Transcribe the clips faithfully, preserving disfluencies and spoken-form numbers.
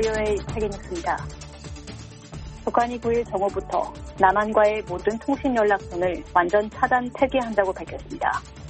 브이오에이 세계뉴스입니다. 북한이 구일 정오부터 남한과의 모든 통신 연락선을 완전 차단 폐기한다고 밝혔습니다.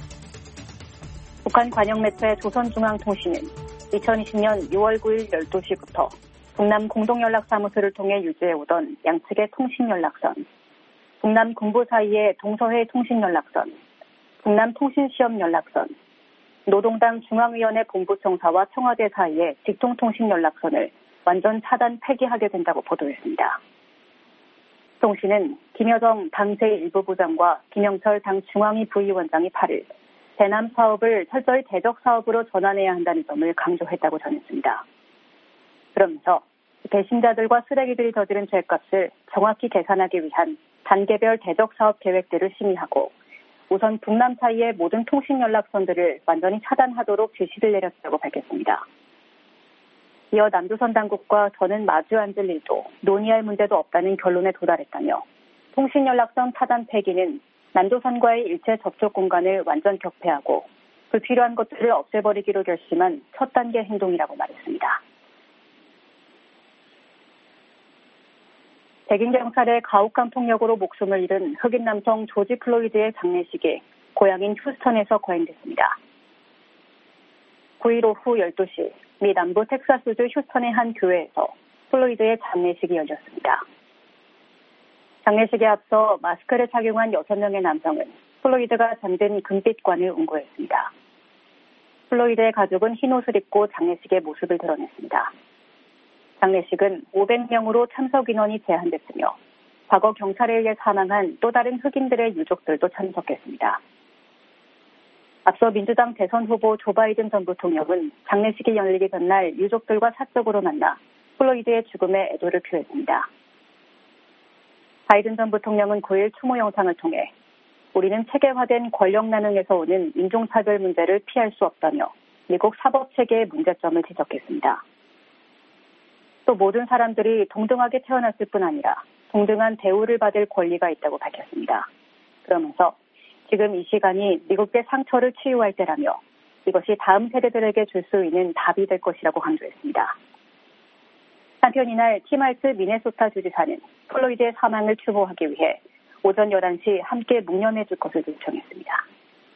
북한 관영 매체 조선중앙통신은 이천이십년 유월 구일 열두 시부터 북남 공동연락사무소를 통해 유지해오던 양측의 통신 연락선, 북남 군부 사이의 동서해 통신 연락선, 북남 통신시험 연락선, 노동당 중앙위원회 본부청사와 청와대 사이의 직통통신 연락선을 완전 차단 폐기하게 된다고 보도했습니다. 통신은 김여정 당 제일 부부장과 김영철 당 중앙위 부위원장이 팔일 대남 사업을 철저히 대적 사업으로 전환해야 한다는 점을 강조했다고 전했습니다. 그러면서 배신자들과 쓰레기들이 저지른 죄값을 정확히 계산하기 위한 단계별 대적 사업 계획들을 심의하고 우선 북남 사이의 모든 통신 연락선들을 완전히 차단하도록 지시를 내렸다고 밝혔습니다. 이어 남조선 당국과 더는 마주 앉을 일도 논의할 문제도 없다는 결론에 도달했다며 통신 연락선 차단 폐기는 남조선과의 일체 접촉 공간을 완전 격폐하고 불필요한 것들을 없애버리기로 결심한 첫 단계 행동이라고 말했습니다. 백인 경찰의 가혹한 폭력으로 목숨을 잃은 흑인 남성 조지 플로이드의 장례식이 고향인 휴스턴에서 거행됐습니다. 구일 오후 열두 시 미 남부 텍사스주 휴스턴의 한 교회에서 플로이드의 장례식이 열렸습니다. 장례식에 앞서 마스크를 착용한 여섯 명의 남성은 플로이드가 잠든 금빛관을 운구했습니다. 플로이드의 가족은 흰 옷을 입고 장례식의 모습을 드러냈습니다. 장례식은 오백 명으로 참석 인원이 제한됐으며 과거 경찰에 의해 사망한 또 다른 흑인들의 유족들도 참석했습니다. 앞서 민주당 대선 후보 조 바이든 전 부통령은 장례식이 열리기 전날 유족들과 사적으로 만나 플로이드의 죽음에 애도를 표했습니다. 바이든 전 부통령은 구일 추모 영상을 통해 우리는 체계화된 권력 나눔에서 오는 인종차별 문제를 피할 수 없다며 미국 사법체계의 문제점을 지적했습니다. 또 모든 사람들이 동등하게 태어났을 뿐 아니라 동등한 대우를 받을 권리가 있다고 밝혔습니다. 그러면서 지금 이 시간이 미국의 상처를 치유할 때라며 이것이 다음 세대들에게 줄 수 있는 답이 될 것이라고 강조했습니다. 한편 이날 팀 할스 미네소타 주지사는 플로이드의 사망을 추모하기 위해 오전 열한 시 함께 묵념해 줄 것을 요청했습니다.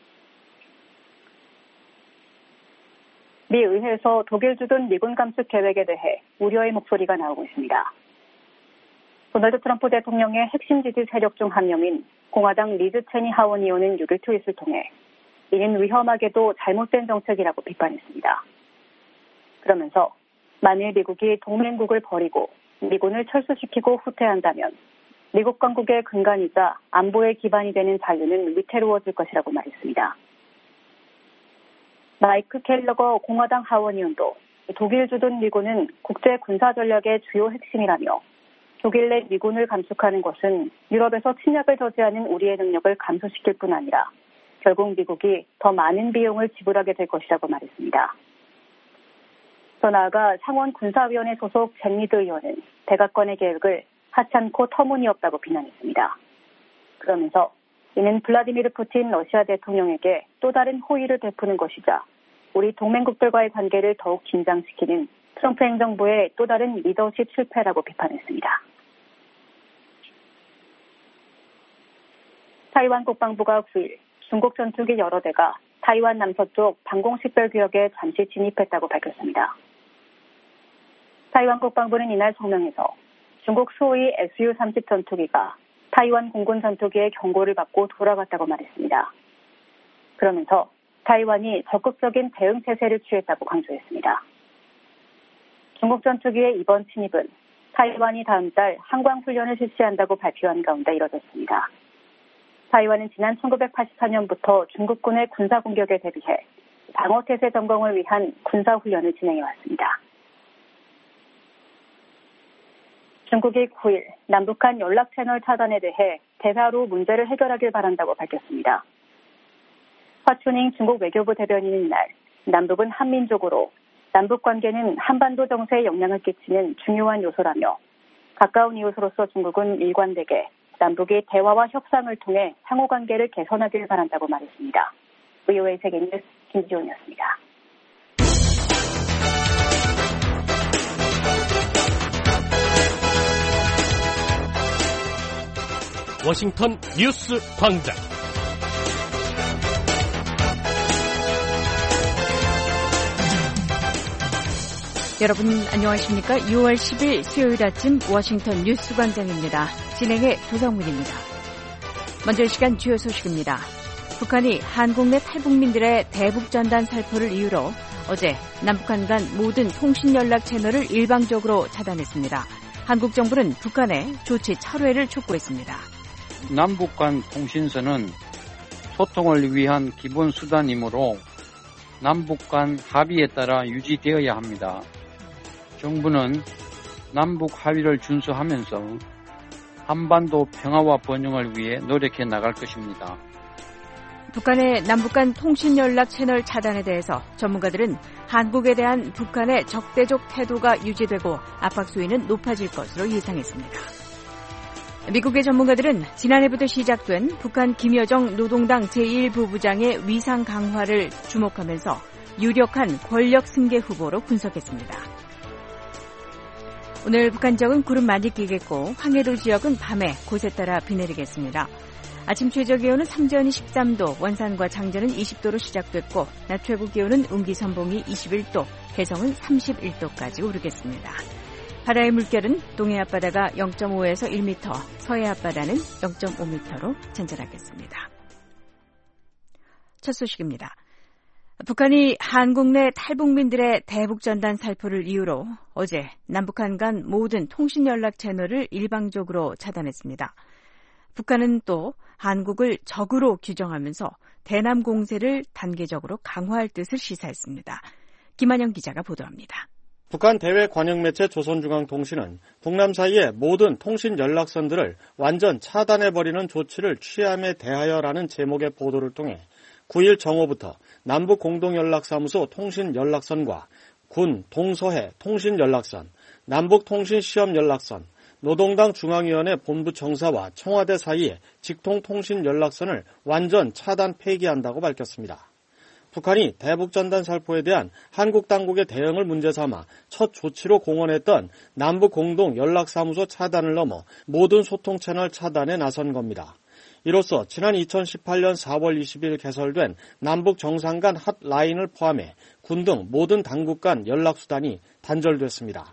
미 의회에서 독일 주둔 미군 감축 계획에 대해 우려의 목소리가 나오고 있습니다. 도널드 트럼프 대통령의 핵심 지지 세력 중 한 명인 공화당 리즈 체니 하원 의원은 육일 트윗을 통해 이는 위험하게도 잘못된 정책이라고 비판했습니다. 그러면서 만일 미국이 동맹국을 버리고 미군을 철수시키고 후퇴한다면 미국 강국의 근간이자 안보의 기반이 되는 자유는 위태로워질 것이라고 말했습니다. 마이크 켈러거 공화당 하원 의원도 독일 주둔 미군은 국제 군사 전략의 주요 핵심이라며 독일 내 미군을 감축하는 것은 유럽에서 침략을 저지하는 우리의 능력을 감소시킬 뿐 아니라 결국 미국이 더 많은 비용을 지불하게 될 것이라고 말했습니다. 더 나아가 상원 군사위원회 소속 잭 리드 의원은 백악관의 계획을 하찮고 터무니없다고 비난했습니다. 그러면서 이는 블라디미르 푸틴 러시아 대통령에게 또 다른 호의를 베푸는 것이자 우리 동맹국들과의 관계를 더욱 긴장시키는 트럼프 행정부의 또 다른 리더십 실패라고 비판했습니다. 타이완 국방부가 구일 중국 전투기 여러 대가 타이완 남서쪽 방공식별구역에 잠시 진입했다고 밝혔습니다. 타이완 국방부는 이날 성명에서 중국 수호의 에스유 삼십 전투기가 타이완 공군 전투기의 경고를 받고 돌아갔다고 말했습니다. 그러면서 타이완이 적극적인 대응 태세를 취했다고 강조했습니다. 중국 전투기의 이번 침입은 타이완이 다음 달 항광훈련을 실시한다고 발표한 가운데 이뤄졌습니다. 타이완은 지난 천구백팔십사년부터 중국군의 군사공격에 대비해 방어태세 점검을 위한 군사훈련을 진행해왔습니다. 중국이 구일 남북한 연락채널 차단에 대해 대화로 문제를 해결하길 바란다고 밝혔습니다. 화춘잉 중국 외교부 대변인은 이날 남북은 한민족으로 남북관계는 한반도 정세에 영향을 끼치는 중요한 요소라며 가까운 이웃으로서 중국은 일관되게 남북이 대화와 협상을 통해 상호관계를 개선하길 바란다고 말했습니다. 브이오에이 세계뉴스 김지훈이었습니다. 워싱턴 뉴스 광장. 여러분 안녕하십니까? 유월 십일 수요일 아침 워싱턴 뉴스 광장입니다. 진행의 조성문입니다. 먼저 이 시간 주요 소식입니다. 북한이 한국 내 탈북민들의 대북 전단 살포를 이유로 어제 남북한 간 모든 통신 연락 채널을 일방적으로 차단했습니다. 한국 정부는 북한의 조치 철회를 촉구했습니다. 남북 간 통신선은 소통을 위한 기본 수단이므로 남북 간 합의에 따라 유지되어야 합니다. 정부는 남북 합의를 준수하면서 한반도 평화와 번영을 위해 노력해 나갈 것입니다. 북한의 남북 간 통신 연락 채널 차단에 대해서 전문가들은 한국에 대한 북한의 적대적 태도가 유지되고 압박 수위는 높아질 것으로 예상했습니다. 미국의 전문가들은 지난해부터 시작된 북한 김여정 노동당 제일 부부장의 위상 강화를 주목하면서 유력한 권력 승계 후보로 분석했습니다. 오늘 북한 지역은 구름 많이 끼겠고 황해도 지역은 밤에 곳에 따라 비 내리겠습니다. 아침 최저 기온은 삼전이 십삼 도, 원산과 장전은 이십 도로 시작됐고 낮 최고 기온은 운기 선봉이 이십일 도, 개성은 삼십일 도까지 오르겠습니다. 바다의 물결은 동해 앞바다가 영 점 오에서 일 미터, 서해 앞바다는 영 점 오 미터로 전진하겠습니다. 첫 소식입니다. 북한이 한국 내 탈북민들의 대북 전단 살포를 이유로 어제 남북한 간 모든 통신 연락 채널을 일방적으로 차단했습니다. 북한은 또 한국을 적으로 규정하면서 대남 공세를 단계적으로 강화할 뜻을 시사했습니다. 김한영 기자가 보도합니다. 북한 대외 관영 매체 조선중앙통신은 북남 사이의 모든 통신 연락선들을 완전 차단해버리는 조치를 취함에 대하여라는 제목의 보도를 통해 구일 정오부터 남북 공동연락사무소 통신연락선과 군, 동서해 통신연락선, 남북통신시험연락선, 노동당 중앙위원회 본부 청사와 청와대 사이의 직통통신연락선을 완전 차단 폐기한다고 밝혔습니다. 북한이 대북전단 살포에 대한 한국 당국의 대응을 문제 삼아 첫 조치로 공언했던 남북공동연락사무소 차단을 넘어 모든 소통 채널 차단에 나선 겁니다. 이로써 지난 이천십팔 년 사월 이십일 개설된 남북 정상 간 핫라인을 포함해 군 등 모든 당국 간 연락수단이 단절됐습니다.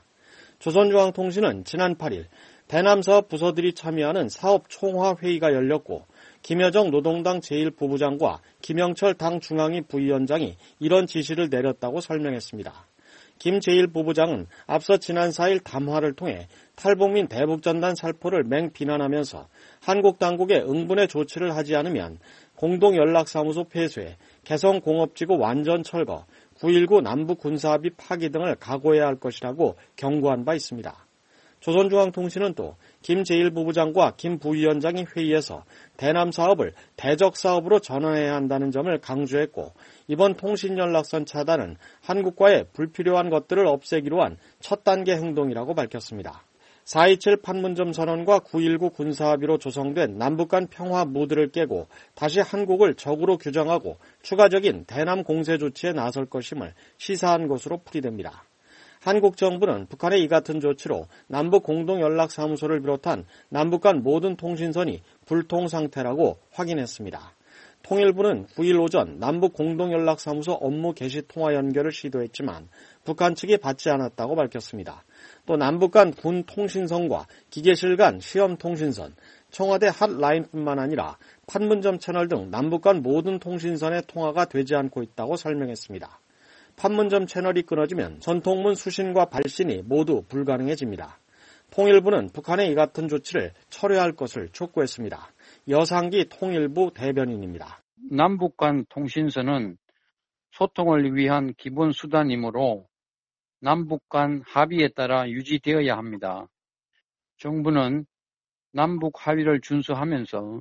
조선중앙통신은 지난 팔일 대남사업 부서들이 참여하는 사업 총화회의가 열렸고 김여정 노동당 제일 부부장과 김영철 당 중앙위 부위원장이 이런 지시를 내렸다고 설명했습니다. 김 제일 부부장은 앞서 지난 사일 담화를 통해 탈북민 대북전단 살포를 맹비난하면서 한국 당국의 응분의 조치를 하지 않으면 공동연락사무소 폐쇄, 개성공업지구 완전 철거, 구일구 남북군사합의 파기 등을 각오해야 할 것이라고 경고한 바 있습니다. 조선중앙통신은 또 김 제일 부부장과 김 부위원장이 회의에서 대남 사업을 대적 사업으로 전환해야 한다는 점을 강조했고 이번 통신연락선 차단은 한국과의 불필요한 것들을 없애기로 한 첫 단계 행동이라고 밝혔습니다. 사 이칠 판문점 선언과 구일구 군사합의로 조성된 남북 간 평화 무드를 깨고 다시 한국을 적으로 규정하고 추가적인 대남 공세 조치에 나설 것임을 시사한 것으로 풀이됩니다. 한국 정부는 북한의 이 같은 조치로 남북 공동연락사무소를 비롯한 남북 간 모든 통신선이 불통 상태라고 확인했습니다. 통일부는 구일 오전 남북 공동연락사무소 업무 개시 통화 연결을 시도했지만 북한 측이 받지 않았다고 밝혔습니다. 또 남북 간 군 통신선과 기계실 간 시험 통신선, 청와대 핫라인뿐만 아니라 판문점 채널 등 남북 간 모든 통신선의 통화가 되지 않고 있다고 설명했습니다. 판문점 채널이 끊어지면 전통문 수신과 발신이 모두 불가능해집니다. 통일부는 북한의 이 같은 조치를 철회할 것을 촉구했습니다. 여상기 통일부 대변인입니다. 남북 간 통신선은 소통을 위한 기본 수단이므로 남북 간 합의에 따라 유지되어야 합니다. 정부는 남북 합의를 준수하면서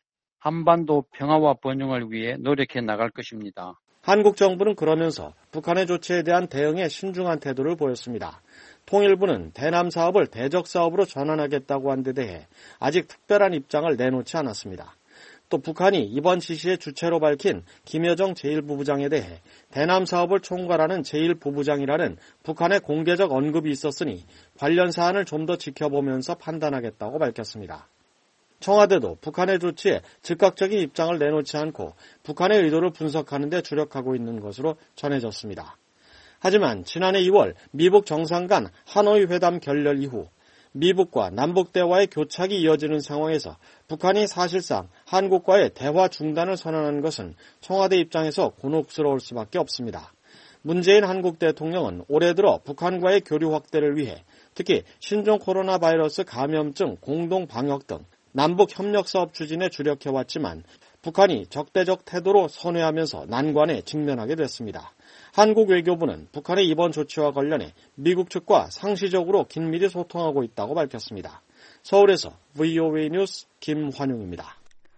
한반도 평화와 번영을 위해 노력해 나갈 것입니다. 한국 정부는 그러면서 북한의 조치에 대한 대응에 신중한 태도를 보였습니다. 통일부는 대남 사업을 대적 사업으로 전환하겠다고 한 데 대해 아직 특별한 입장을 내놓지 않았습니다. 또 북한이 이번 지시의 주체로 밝힌 김여정 제일 부부장에 대해 대남 사업을 총괄하는 제일 부부장이라는 북한의 공개적 언급이 있었으니 관련 사안을 좀 더 지켜보면서 판단하겠다고 밝혔습니다. 청와대도 북한의 조치에 즉각적인 입장을 내놓지 않고 북한의 의도를 분석하는 데 주력하고 있는 것으로 전해졌습니다. 하지만 지난해 이월 미북 정상 간 하노이 회담 결렬 이후 미북과 남북 대화의 교착이 이어지는 상황에서 북한이 사실상 한국과의 대화 중단을 선언한 것은 청와대 입장에서 곤혹스러울 수밖에 없습니다. 문재인 한국 대통령은 올해 들어 북한과의 교류 확대를 위해 특히 신종 코로나 바이러스 감염증 공동 방역 등 남북 협력 사업 추진에 주력해왔지만 북한이 적대적 태도로 선회하면서 난관에 직면하게 됐습니다. 한국 외교부는 북한의 이번 조치와 관련해 미국 측과 상시적으로 긴밀히 소통하고 있다고 밝혔습니다. 서울에서 브이오에이 뉴스 김환용입니다.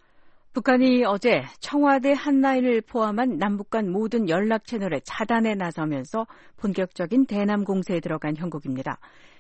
북한이 어제 청와대 한 라인을 포함한 남북 간 모든 연락 채널의 차단에 나서면서 본격적인 대남 공세에 들어간 형국입니다.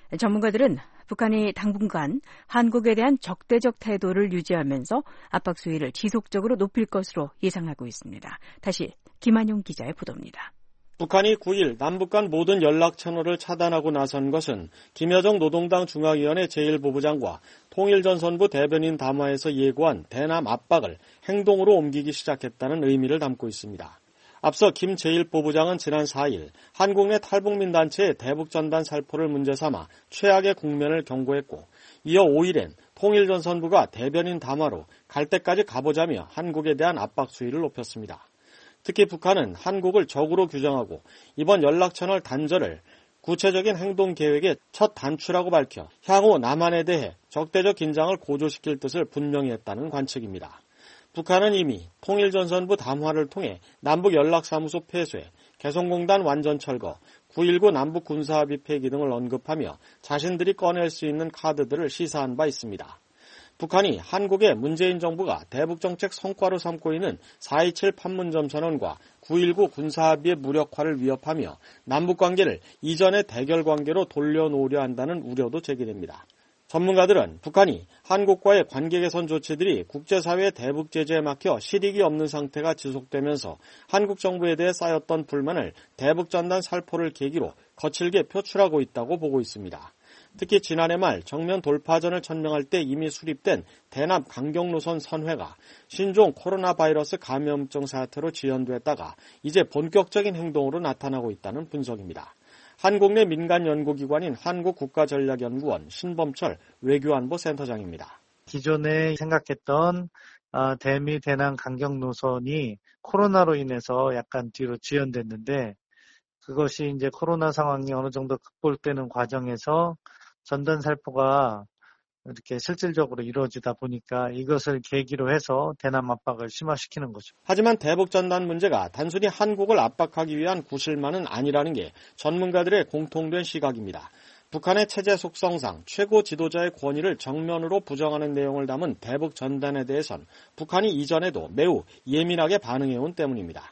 전문가들은 북한이 당분간 한국에 대한 적대적 태도를 유지하면서 압박 수위를 지속적으로 높일 것으로 예상하고 있습니다. 다시 김한용 기자의 보도입니다. 북한이 구일 남북 간 모든 연락 채널을 차단하고 나선 것은 김여정 노동당 중앙위원회 제일 부부장과 통일전선부 대변인 담화에서 예고한 대남 압박을 행동으로 옮기기 시작했다는 의미를 담고 있습니다. 앞서 김 제일 부부장은 지난 사일 한국 내 탈북민 단체의 대북전단 살포를 문제 삼아 최악의 국면을 경고했고 이어 오일엔 통일전선부가 대변인 담화로 갈 때까지 가보자며 한국에 대한 압박 수위를 높였습니다. 특히 북한은 한국을 적으로 규정하고 이번 연락채널 단절을 구체적인 행동 계획의 첫 단추라고 밝혀 향후 남한에 대해 적대적 긴장을 고조시킬 뜻을 분명히 했다는 관측입니다. 북한은 이미 통일전선부 담화를 통해 남북연락사무소 폐쇄, 개성공단 완전 철거, 구일구 남북 군사합의 폐기 등을 언급하며 자신들이 꺼낼 수 있는 카드들을 시사한 바 있습니다. 북한이 한국의 문재인 정부가 대북정책 성과로 삼고 있는 사이칠 판문점 선언과 구일구 군사합의의 무력화를 위협하며 남북관계를 이전의 대결관계로 돌려놓으려 한다는 우려도 제기됩니다. 전문가들은 북한이 한국과의 관계 개선 조치들이 국제사회의 대북 제재에 막혀 실익이 없는 상태가 지속되면서 한국 정부에 대해 쌓였던 불만을 대북전단 살포를 계기로 거칠게 표출하고 있다고 보고 있습니다. 특히 지난해 말 정면 돌파전을 천명할 때 이미 수립된 대남 강경 노선 선회가 신종 코로나 바이러스 감염증 사태로 지연됐다가 이제 본격적인 행동으로 나타나고 있다는 분석입니다. 한국 내 민간 연구기관인 한국국가전략연구원 신범철 외교안보센터장입니다. 기존에 생각했던 대미 대남 강경 노선이 코로나로 인해서 약간 뒤로 지연됐는데 그것이 이제 코로나 상황이 어느 정도 극복되는 과정에서 전단 살포가 이렇게 실질적으로 이루어지다 보니까 이것을 계기로 해서 대남 압박을 심화시키는 거죠. 하지만 대북 전단 문제가 단순히 한국을 압박하기 위한 구실만은 아니라는 게 전문가들의 공통된 시각입니다. 북한의 체제 속성상 최고 지도자의 권위를 정면으로 부정하는 내용을 담은 대북 전단에 대해선 북한이 이전에도 매우 예민하게 반응해온 때문입니다.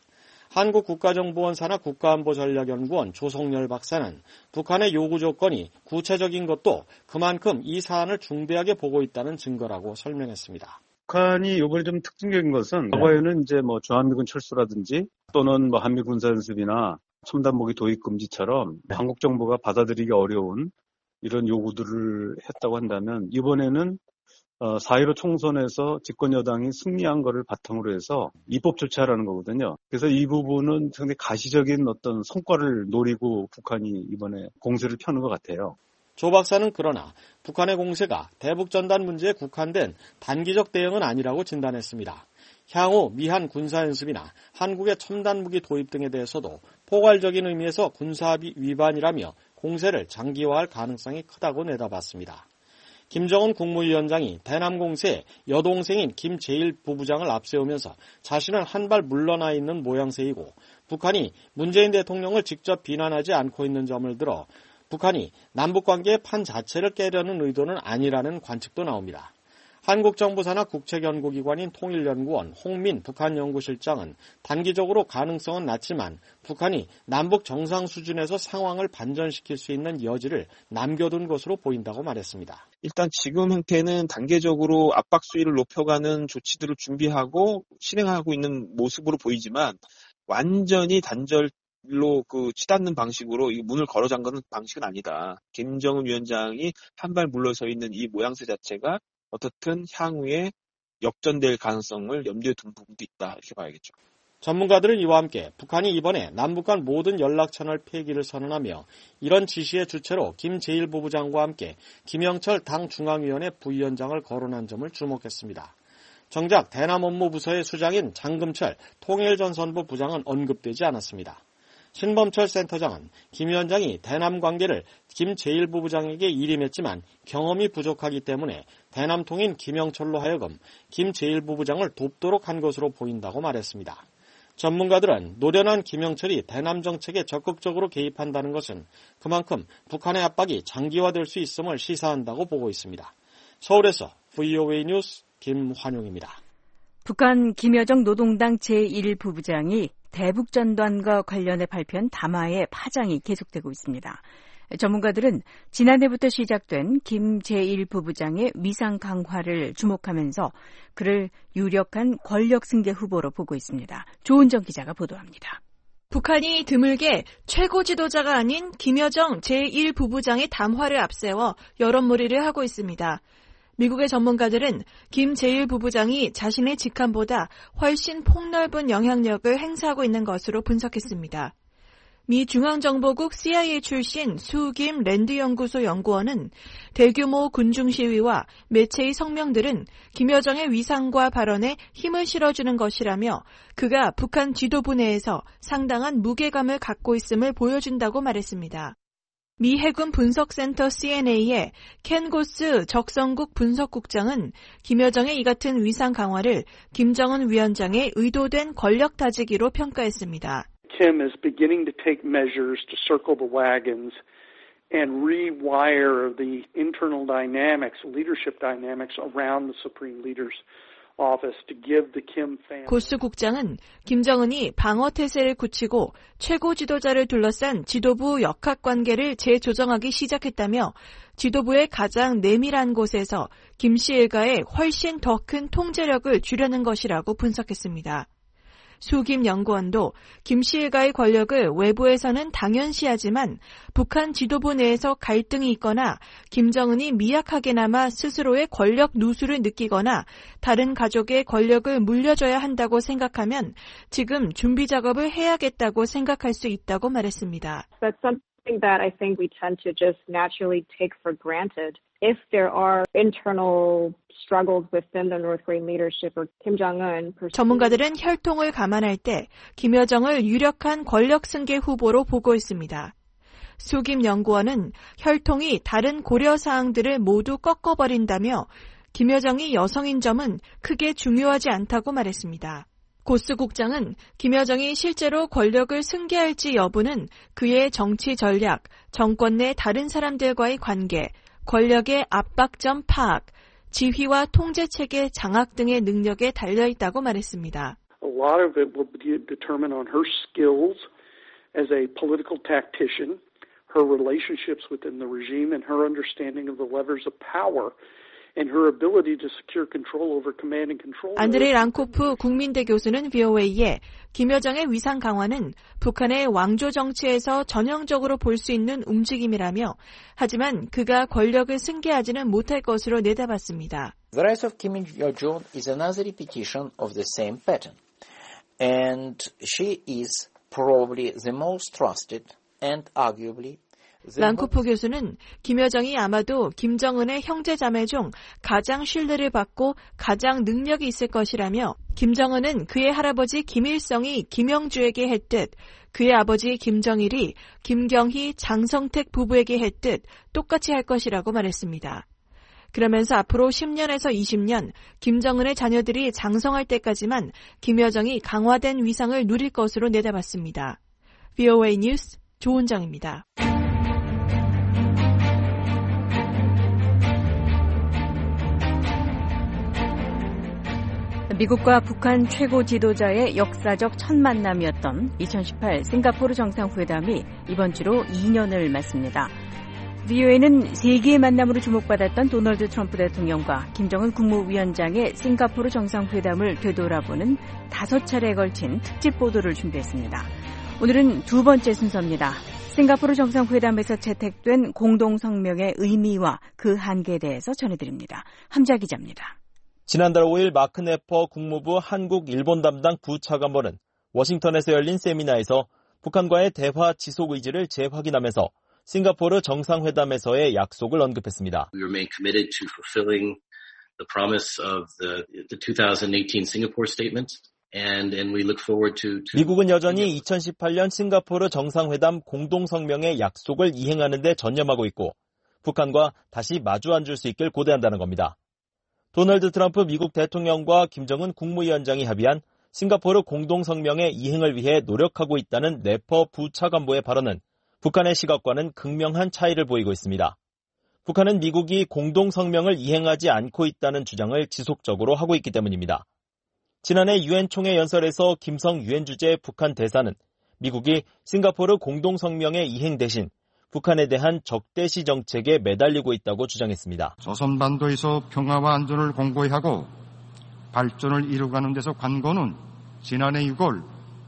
한국국가정보원 산하 국가안보전략연구원 조성열 박사는 북한의 요구 조건이 구체적인 것도 그만큼 이 사안을 중대하게 보고 있다는 증거라고 설명했습니다. 북한이 이번에 좀 특징적인 것은 과거에는 이제 뭐 주한미군 철수라든지 또는 뭐 한미 군사연습이나 첨단 무기 도입 금지처럼 한국 정부가 받아들이기 어려운 이런 요구들을 했다고 한다면 이번에는 사 일오 총선에서 집권 여당이 승리한 것을 바탕으로 해서 입법 조치하라는 거거든요. 그래서 이 부분은 상당히 가시적인 어떤 성과를 노리고 북한이 이번에 공세를 펴는 것 같아요. 조 박사는 그러나 북한의 공세가 대북전단 문제에 국한된 단기적 대응은 아니라고 진단했습니다. 향후 미한 군사연습이나 한국의 첨단 무기 도입 등에 대해서도 포괄적인 의미에서 군사합의 위반이라며 공세를 장기화할 가능성이 크다고 내다봤습니다. 김정은 국무위원장이 대남 공세에 여동생인 김 제일 부부장을 앞세우면서 자신은 한 발 물러나 있는 모양새이고 북한이 문재인 대통령을 직접 비난하지 않고 있는 점을 들어 북한이 남북관계의 판 자체를 깨려는 의도는 아니라는 관측도 나옵니다. 한국 정부 산하 국책연구기관인 통일연구원 홍민 북한연구실장은 단기적으로 가능성은 낮지만 북한이 남북 정상 수준에서 상황을 반전시킬 수 있는 여지를 남겨둔 것으로 보인다고 말했습니다. 일단 지금 형태는 단계적으로 압박 수위를 높여가는 조치들을 준비하고 실행하고 있는 모습으로 보이지만 완전히 단절로 그 치닫는 방식으로 이 문을 걸어 잠그는 방식은 아니다. 김정은 위원장이 한 발 물러서 있는 이 모양새 자체가 어떻든 향후에 역전될 가능성을 염두에 둔 부분도 있다 이렇게 봐야겠죠. 전문가들은 이와 함께 북한이 이번에 남북 간 모든 연락 채널 폐기를 선언하며 이런 지시의 주체로 김 제일 부부장과 함께 김영철 당 중앙위원회 부위원장을 거론한 점을 주목했습니다. 정작 대남업무부서의 수장인 장금철 통일전선부 부장은 언급되지 않았습니다. 신범철 센터장은 김 위원장이 대남 관계를 김 제일 부부장에게 일임했지만 경험이 부족하기 때문에 대남통인 김영철로 하여금 김 제일 부부장을 돕도록 한 것으로 보인다고 말했습니다. 전문가들은 노련한 김영철이 대남 정책에 적극적으로 개입한다는 것은 그만큼 북한의 압박이 장기화될 수 있음을 시사한다고 보고 있습니다. 서울에서 브이오에이 뉴스 김환용입니다. 북한 김여정 노동당 제일 부부장이 대북전단과 관련해 발표한 담화의 파장이 계속되고 있습니다. 전문가들은 지난해부터 시작된 김 제일 부부장의 위상 강화를 주목하면서 그를 유력한 권력 승계 후보로 보고 있습니다. 조은정 기자가 보도합니다. 북한이 드물게 최고 지도자가 아닌 김여정 제일 부부장의 담화를 앞세워 여론몰이를 하고 있습니다. 미국의 전문가들은 김 제일 부부장이 자신의 직함보다 훨씬 폭넓은 영향력을 행사하고 있는 것으로 분석했습니다. 미 중앙정보국 씨아이에이 출신 수김 랜드연구소 연구원은 대규모 군중 시위와 매체의 성명들은 김여정의 위상과 발언에 힘을 실어주는 것이라며 그가 북한 지도부 내에서 상당한 무게감을 갖고 있음을 보여준다고 말했습니다. 미 해군 분석센터 씨엔에이의 켄 고스 적성국 분석국장은 김여정의 이 같은 위상 강화를 김정은 위원장의 의도된 권력 다지기로 평가했습니다. Kim is beginning to take measures to circle the wagons and rewire the internal dynamics, leadership dynamics around the Supreme Leader's office to give the Kim family. 고스 국장은 김정은이 방어 태세를 굳히고 최고 지도자를 둘러싼 지도부 역학관계를 재조정하기 시작했다며 지도부의 가장 내밀한 곳에서 김 씨 일가에 훨씬 더 큰 통제력을 주려는 것이라고 분석했습니다. 수김 연구원도 김 씨 일가의 권력을 외부에서는 당연시하지만 북한 지도부 내에서 갈등이 있거나 김정은이 미약하게나마 스스로의 권력 누수를 느끼거나 다른 가족의 권력을 물려줘야 한다고 생각하면 지금 준비 작업을 해야겠다고 생각할 수 있다고 말했습니다. That's something that I think we tend to just naturally take for granted. If there are internal struggles within the North Korean leadership or Kim Jong-un. 전문가들은 혈통을 감안할 때 김여정을 유력한 권력 승계 후보로 보고 있습니다. 수김 연구원은 혈통이 다른 고려 사항들을 모두 꺾어버린다며 김여정이 여성인 점은 크게 중요하지 않다고 말했습니다. 고스 국장은 김여정이 실제로 권력을 승계할지 여부는 그의 정치 전략, 정권 내 다른 사람들과의 관계, 권력의 압박점 파악, 지휘와 통제체계 장악 등의 능력에 달려있다고 말했습니다. A lot of it will be determined on her skills as a political tactician, her relationships within the regime, and her understanding of the levers of power. And her ability to secure control over command and control. 안드레이 랑코프 국민대 교수는 브이오에이에 김여정의 위상 강화는 북한의 왕조 정치에서 전형적으로 볼 수 있는 움직임이라며 하지만 그가 권력을 승계하지는 못할 것으로 내다봤습니다. The rise of Kim Yo-jong is another repetition of the same pattern. And she is probably the most trusted and arguably 랑코프 교수는 김여정이 아마도 김정은의 형제자매 중 가장 신뢰를 받고 가장 능력이 있을 것이라며 김정은은 그의 할아버지 김일성이 김영주에게 했듯 그의 아버지 김정일이 김경희, 장성택 부부에게 했듯 똑같이 할 것이라고 말했습니다. 그러면서 앞으로 십 년에서 이십 년 김정은의 자녀들이 장성할 때까지만 김여정이 강화된 위상을 누릴 것으로 내다봤습니다. 브이오에이 뉴스 조은정입니다. 미국과 북한 최고 지도자의 역사적 첫 만남이었던 이천십팔 싱가포르 정상회담이 이번 주로 이 년을 맞습니다. 브이오에이는 세계의 만남으로 주목받았던 도널드 트럼프 대통령과 김정은 국무위원장의 싱가포르 정상회담을 되돌아보는 다섯 차례에 걸친 특집 보도를 준비했습니다. 오늘은 두 번째 순서입니다. 싱가포르 정상회담에서 채택된 공동성명의 의미와 그 한계에 대해서 전해드립니다. 함자 기자입니다. 지난달 오일 마크 네퍼 국무부 한국 일본 담당 부차관보는 워싱턴에서 열린 세미나에서 북한과의 대화 지속 의지를 재확인하면서 싱가포르 정상회담에서의 약속을 언급했습니다. We remain committed to fulfilling the promise of the, the twenty eighteen Singapore statement. And, and we look forward to, to... 미국은 여전히 이천십팔 년 싱가포르 정상회담 공동성명의 약속을 이행하는 데 전념하고 있고 북한과 다시 마주 앉을 수 있길 고대한다는 겁니다. 도널드 트럼프 미국 대통령과 김정은 국무위원장이 합의한 싱가포르 공동성명의 이행을 위해 노력하고 있다는 네퍼 부차관보의 발언은 북한의 시각과는 극명한 차이를 보이고 있습니다. 북한은 미국이 공동성명을 이행하지 않고 있다는 주장을 지속적으로 하고 있기 때문입니다. 지난해 유엔 총회 연설에서 김성 유엔 주재 북한 대사는 미국이 싱가포르 공동성명의 이행 대신 북한에 대한 적대시 정책에 매달리고 있다고 주장했습니다. 조선반도에서 평화와 안전을 공고히 하고 발전을 이루가는 데서 관건은 지난해 유월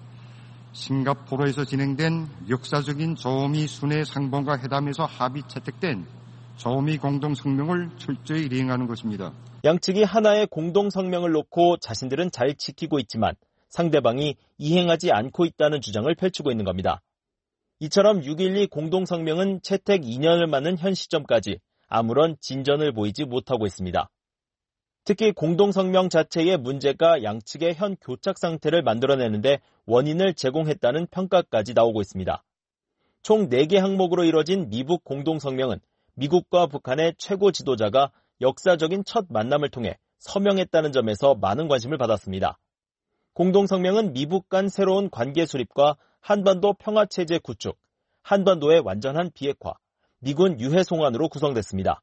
싱가포르에서 진행된 역사적인 저미 순회 상봉과 회담에서 합의 채택된 저미 공동성명을 철저히 이행하는 것입니다. 양측이 하나의 공동성명을 놓고 자신들은 잘 지키고 있지만 상대방이 이행하지 않고 있다는 주장을 펼치고 있는 겁니다. 이처럼 육일이 공동성명은 채택 이 년을 맞는 현 시점까지 아무런 진전을 보이지 못하고 있습니다. 특히 공동성명 자체의 문제가 양측의 현 교착 상태를 만들어내는데 원인을 제공했다는 평가까지 나오고 있습니다. 총 네 개 항목으로 이뤄진 미북 공동성명은 미국과 북한의 최고 지도자가 역사적인 첫 만남을 통해 서명했다는 점에서 많은 관심을 받았습니다. 공동성명은 미북 간 새로운 관계 수립과 한반도 평화체제 구축, 한반도의 완전한 비핵화, 미군 유해 송환으로 구성됐습니다.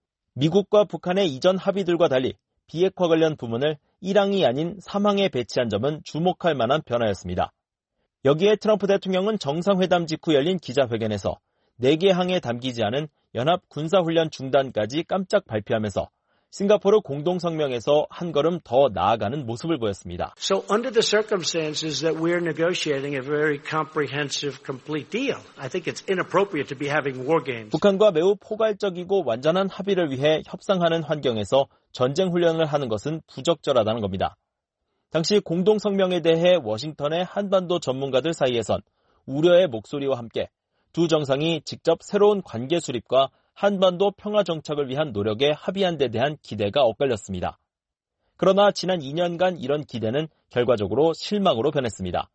미국과 북한의 이전 합의들과 달리 비핵화 관련 부문을 일 항이 아닌 삼 항에 배치한 점은 주목할 만한 변화였습니다. 여기에 트럼프 대통령은 정상회담 직후 열린 기자회견에서 네 개 항에 담기지 않은 연합 군사훈련 중단까지 깜짝 발표하면서 싱가포르 공동성명에서 한 걸음 더 나아가는 모습을 보였습니다. So under the circumstances that we're negotiating a very comprehensive, complete deal, I think it's inappropriate to be having war games. 북한과 매우 포괄적이고 완전한 합의를 위해 협상하는 환경에서 전쟁 훈련을 하는 것은 부적절하다는 겁니다. 당시 공동성명에 대해 워싱턴의 한반도 전문가들 사이에선 우려의 목소리와 함께 두 정상이 직접 새로운 관계 수립과 한반도 평화 정착을 위한 노력에 합의한 데 대한 기대가 엇갈렸습니다. 그러나 지난 이 년간 이런 기대는 결과적으로 실망으로 변했습니다.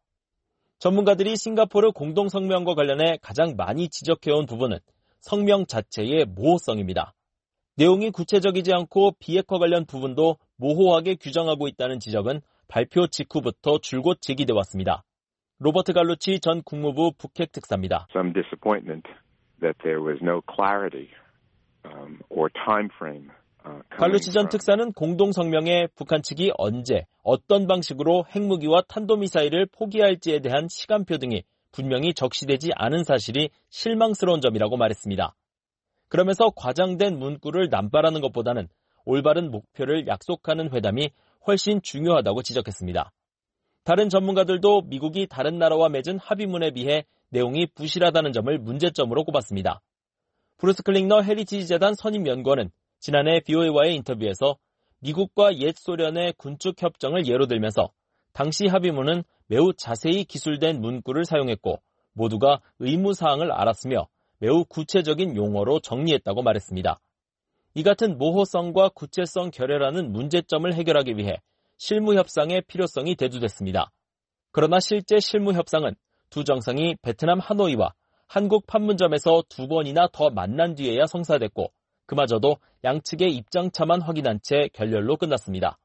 전문가들이 싱가포르 공동성명과 관련해 가장 많이 지적해온 부분은 성명 자체의 모호성입니다. 내용이 구체적이지 않고 비핵화 관련 부분도 모호하게 규정하고 있다는 지적은 발표 직후부터 줄곧 제기돼 왔습니다. 로버트 갈루치 전 국무부 북핵 특사입니다. Some disappointment that there was no clarity um, or time frame. 갈루치 전 특사는 공동성명에 북한 측이 언제, 어떤 방식으로 핵무기와 탄도미사일을 포기할지에 대한 시간표 등이 분명히 적시되지 않은 사실이 실망스러운 점이라고 말했습니다. 그러면서 과장된 문구를 남발하는 것보다는 올바른 목표를 약속하는 회담이 훨씬 중요하다고 지적했습니다. 다른 전문가들도 미국이 다른 나라와 맺은 합의문에 비해 내용이 부실하다는 점을 문제점으로 꼽았습니다. 브루스 클링너 헤리티지 재단 선임연구원은 지난해 비오에이와의 인터뷰에서 미국과 옛 소련의 군축 협정을 예로 들면서 당시 합의문은 매우 자세히 기술된 문구를 사용했고 모두가 의무사항을 알았으며 매우 구체적인 용어로 정리했다고 말했습니다. 이 같은 모호성과 구체성 결여라는 문제점을 해결하기 위해 실무협상의 필요성이 대두됐습니다. 그러나 실제 실무협상은 두 정상이 베트남 하노이와 한국 판문점에서 두 번이나 더 만난 뒤에야 성사됐고 그마저도 양측의 입장차만 확인한 채 결렬로 끝났습니다.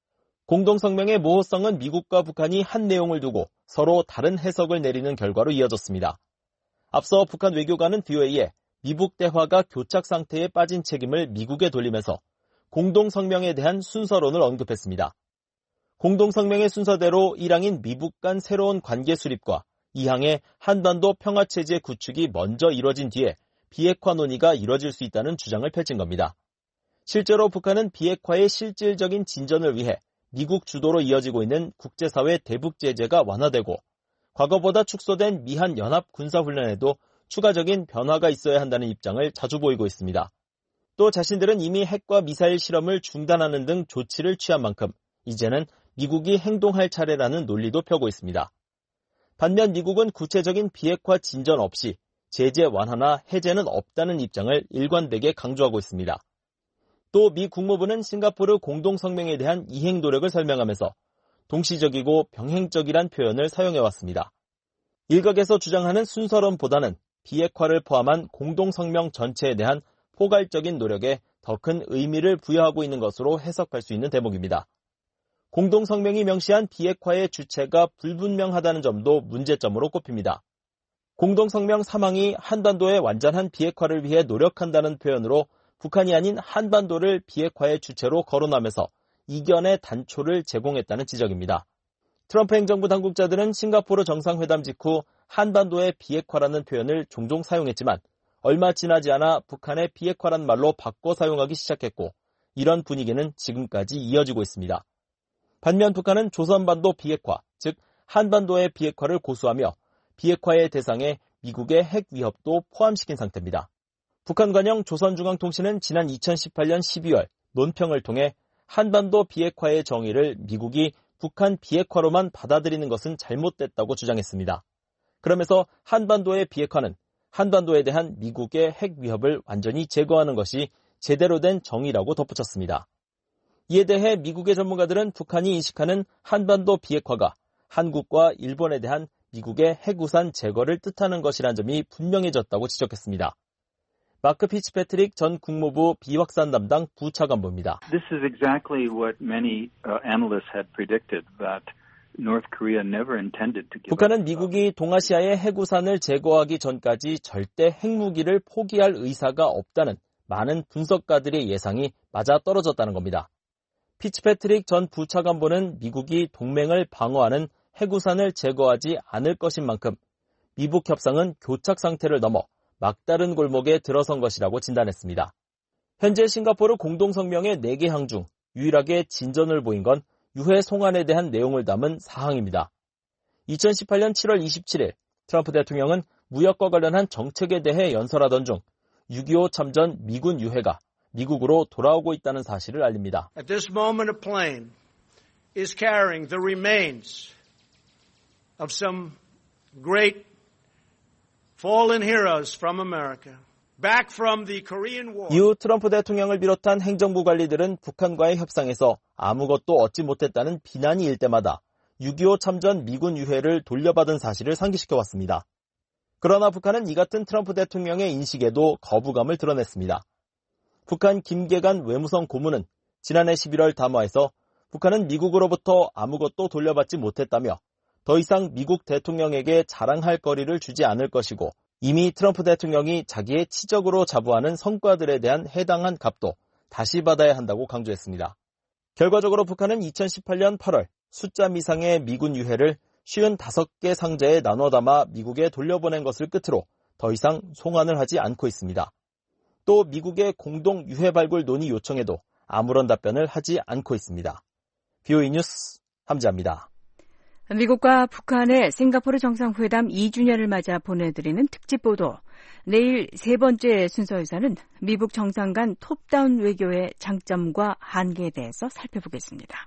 공동성명의 모호성은 미국과 북한이 한 내용을 두고 서로 다른 해석을 내리는 결과로 이어졌습니다. 앞서 북한 외교관은 비오에이에 미북 대화가 교착 상태에 빠진 책임을 미국에 돌리면서 공동성명에 대한 순서론을 언급했습니다. 공동성명의 순서대로 일 항인 미북 간 새로운 관계 수립과 이 항의 한반도 평화체제 구축이 먼저 이뤄진 뒤에 비핵화 논의가 이뤄질 수 있다는 주장을 펼친 겁니다. 실제로 북한은 비핵화의 실질적인 진전을 위해 미국 주도로 이어지고 있는 국제사회 대북 제재가 완화되고 과거보다 축소된 미한 연합 군사훈련에도 추가적인 변화가 있어야 한다는 입장을 자주 보이고 있습니다. 또 자신들은 이미 핵과 미사일 실험을 중단하는 등 조치를 취한 만큼 이제는 미국이 행동할 차례라는 논리도 펴고 있습니다. 반면 미국은 구체적인 비핵화 진전 없이 제재 완화나 해제는 없다는 입장을 일관되게 강조하고 있습니다. 또 미 국무부는 싱가포르 공동성명에 대한 이행 노력을 설명하면서 동시적이고 병행적이란 표현을 사용해왔습니다. 일각에서 주장하는 순서론보다는 비핵화를 포함한 공동성명 전체에 대한 포괄적인 노력에 더 큰 의미를 부여하고 있는 것으로 해석할 수 있는 대목입니다. 공동성명이 명시한 비핵화의 주체가 불분명하다는 점도 문제점으로 꼽힙니다. 공동성명 삼 항이 한반도의 완전한 비핵화를 위해 노력한다는 표현으로 북한이 아닌 한반도를 비핵화의 주체로 거론하면서 이견의 단초를 제공했다는 지적입니다. 트럼프 행정부 당국자들은 싱가포르 정상회담 직후 한반도의 비핵화라는 표현을 종종 사용했지만 얼마 지나지 않아 북한의 비핵화란 말로 바꿔 사용하기 시작했고 이런 분위기는 지금까지 이어지고 있습니다. 반면 북한은 조선반도 비핵화, 즉 한반도의 비핵화를 고수하며 비핵화의 대상에 미국의 핵 위협도 포함시킨 상태입니다. 북한 관영 조선중앙통신은 지난 이천십팔 년 십이월 논평을 통해 한반도 비핵화의 정의를 미국이 북한 비핵화로만 받아들이는 것은 잘못됐다고 주장했습니다. 그러면서 한반도의 비핵화는 한반도에 대한 미국의 핵 위협을 완전히 제거하는 것이 제대로 된 정의라고 덧붙였습니다. 이에 대해 미국의 전문가들은 북한이 인식하는 한반도 비핵화가 한국과 일본에 대한 미국의 핵우산 제거를 뜻하는 것이라는 점이 분명해졌다고 지적했습니다. 마크 피츠패트릭 전 국무부 비확산 담당 부차관보입니다. This is exactly what many uh, analysts had predicted, that North Korea never intended to give 북한은 미국이 동아시아의 핵우산을 제거하기 전까지 절대 핵무기를 포기할 의사가 없다는 많은 분석가들의 예상이 맞아떨어졌다는 겁니다. 피츠패트릭 전 부차관보는 미국이 동맹을 방어하는 핵우산을 제거하지 않을 것인 만큼 미북 협상은 교착 상태를 넘어 막다른 골목에 들어선 것이라고 진단했습니다. 현재 싱가포르 공동성명의 네 개 항 중 유일하게 진전을 보인 건 유해 송환에 대한 내용을 담은 사항입니다. 이천십팔 년 칠월 이십칠일 트럼프 대통령은 무역과 관련한 정책에 대해 연설하던 중 육이오 참전 미군 유해가 미국으로 돌아오고 있다는 사실을 알립니다. At this moment a plane is carrying the remains of some great fallen heroes from America. Back from the Korean War. 이후 트럼프 대통령을 비롯한 행정부 관리들은 북한과의 협상에서 아무것도 얻지 못했다는 비난이 일 때마다 육이오 참전 미군 유해를 돌려받은 사실을 상기시켜왔습니다. 그러나 북한은 이 같은 트럼프 대통령의 인식에도 거부감을 드러냈습니다. 북한 김계관 외무성 고문은 지난해 십일월 담화에서 북한은 미국으로부터 아무것도 돌려받지 못했다며 더 이상 미국 대통령에게 자랑할 거리를 주지 않을 것이고 이미 트럼프 대통령이 자기의 치적으로 자부하는 성과들에 대한 해당한 값도 다시 받아야 한다고 강조했습니다. 결과적으로 북한은 이천십팔 년 팔월 숫자 미상의 미군 유해를 오십오 개 상자에 나눠 담아 미국에 돌려보낸 것을 끝으로 더 이상 송환을 하지 않고 있습니다. 또 미국의 공동 유해 발굴 논의 요청에도 아무런 답변을 하지 않고 있습니다. 비오이 뉴스 함지아입니다. 미국과 북한의 싱가포르 정상회담 이 주년을 맞아 보내드리는 특집 보도. 내일 세 번째 순서에서는 미국 정상 간 톱다운 외교의 장점과 한계에 대해서 살펴보겠습니다.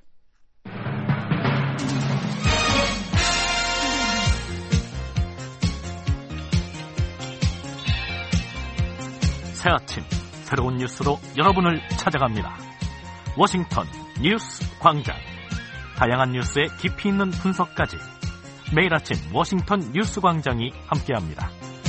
새 아침 새로운 뉴스로 여러분을 찾아갑니다. 워싱턴 뉴스 광장. 다양한 뉴스의 깊이 있는 분석까지 매일 아침 워싱턴 뉴스 광장이 함께합니다.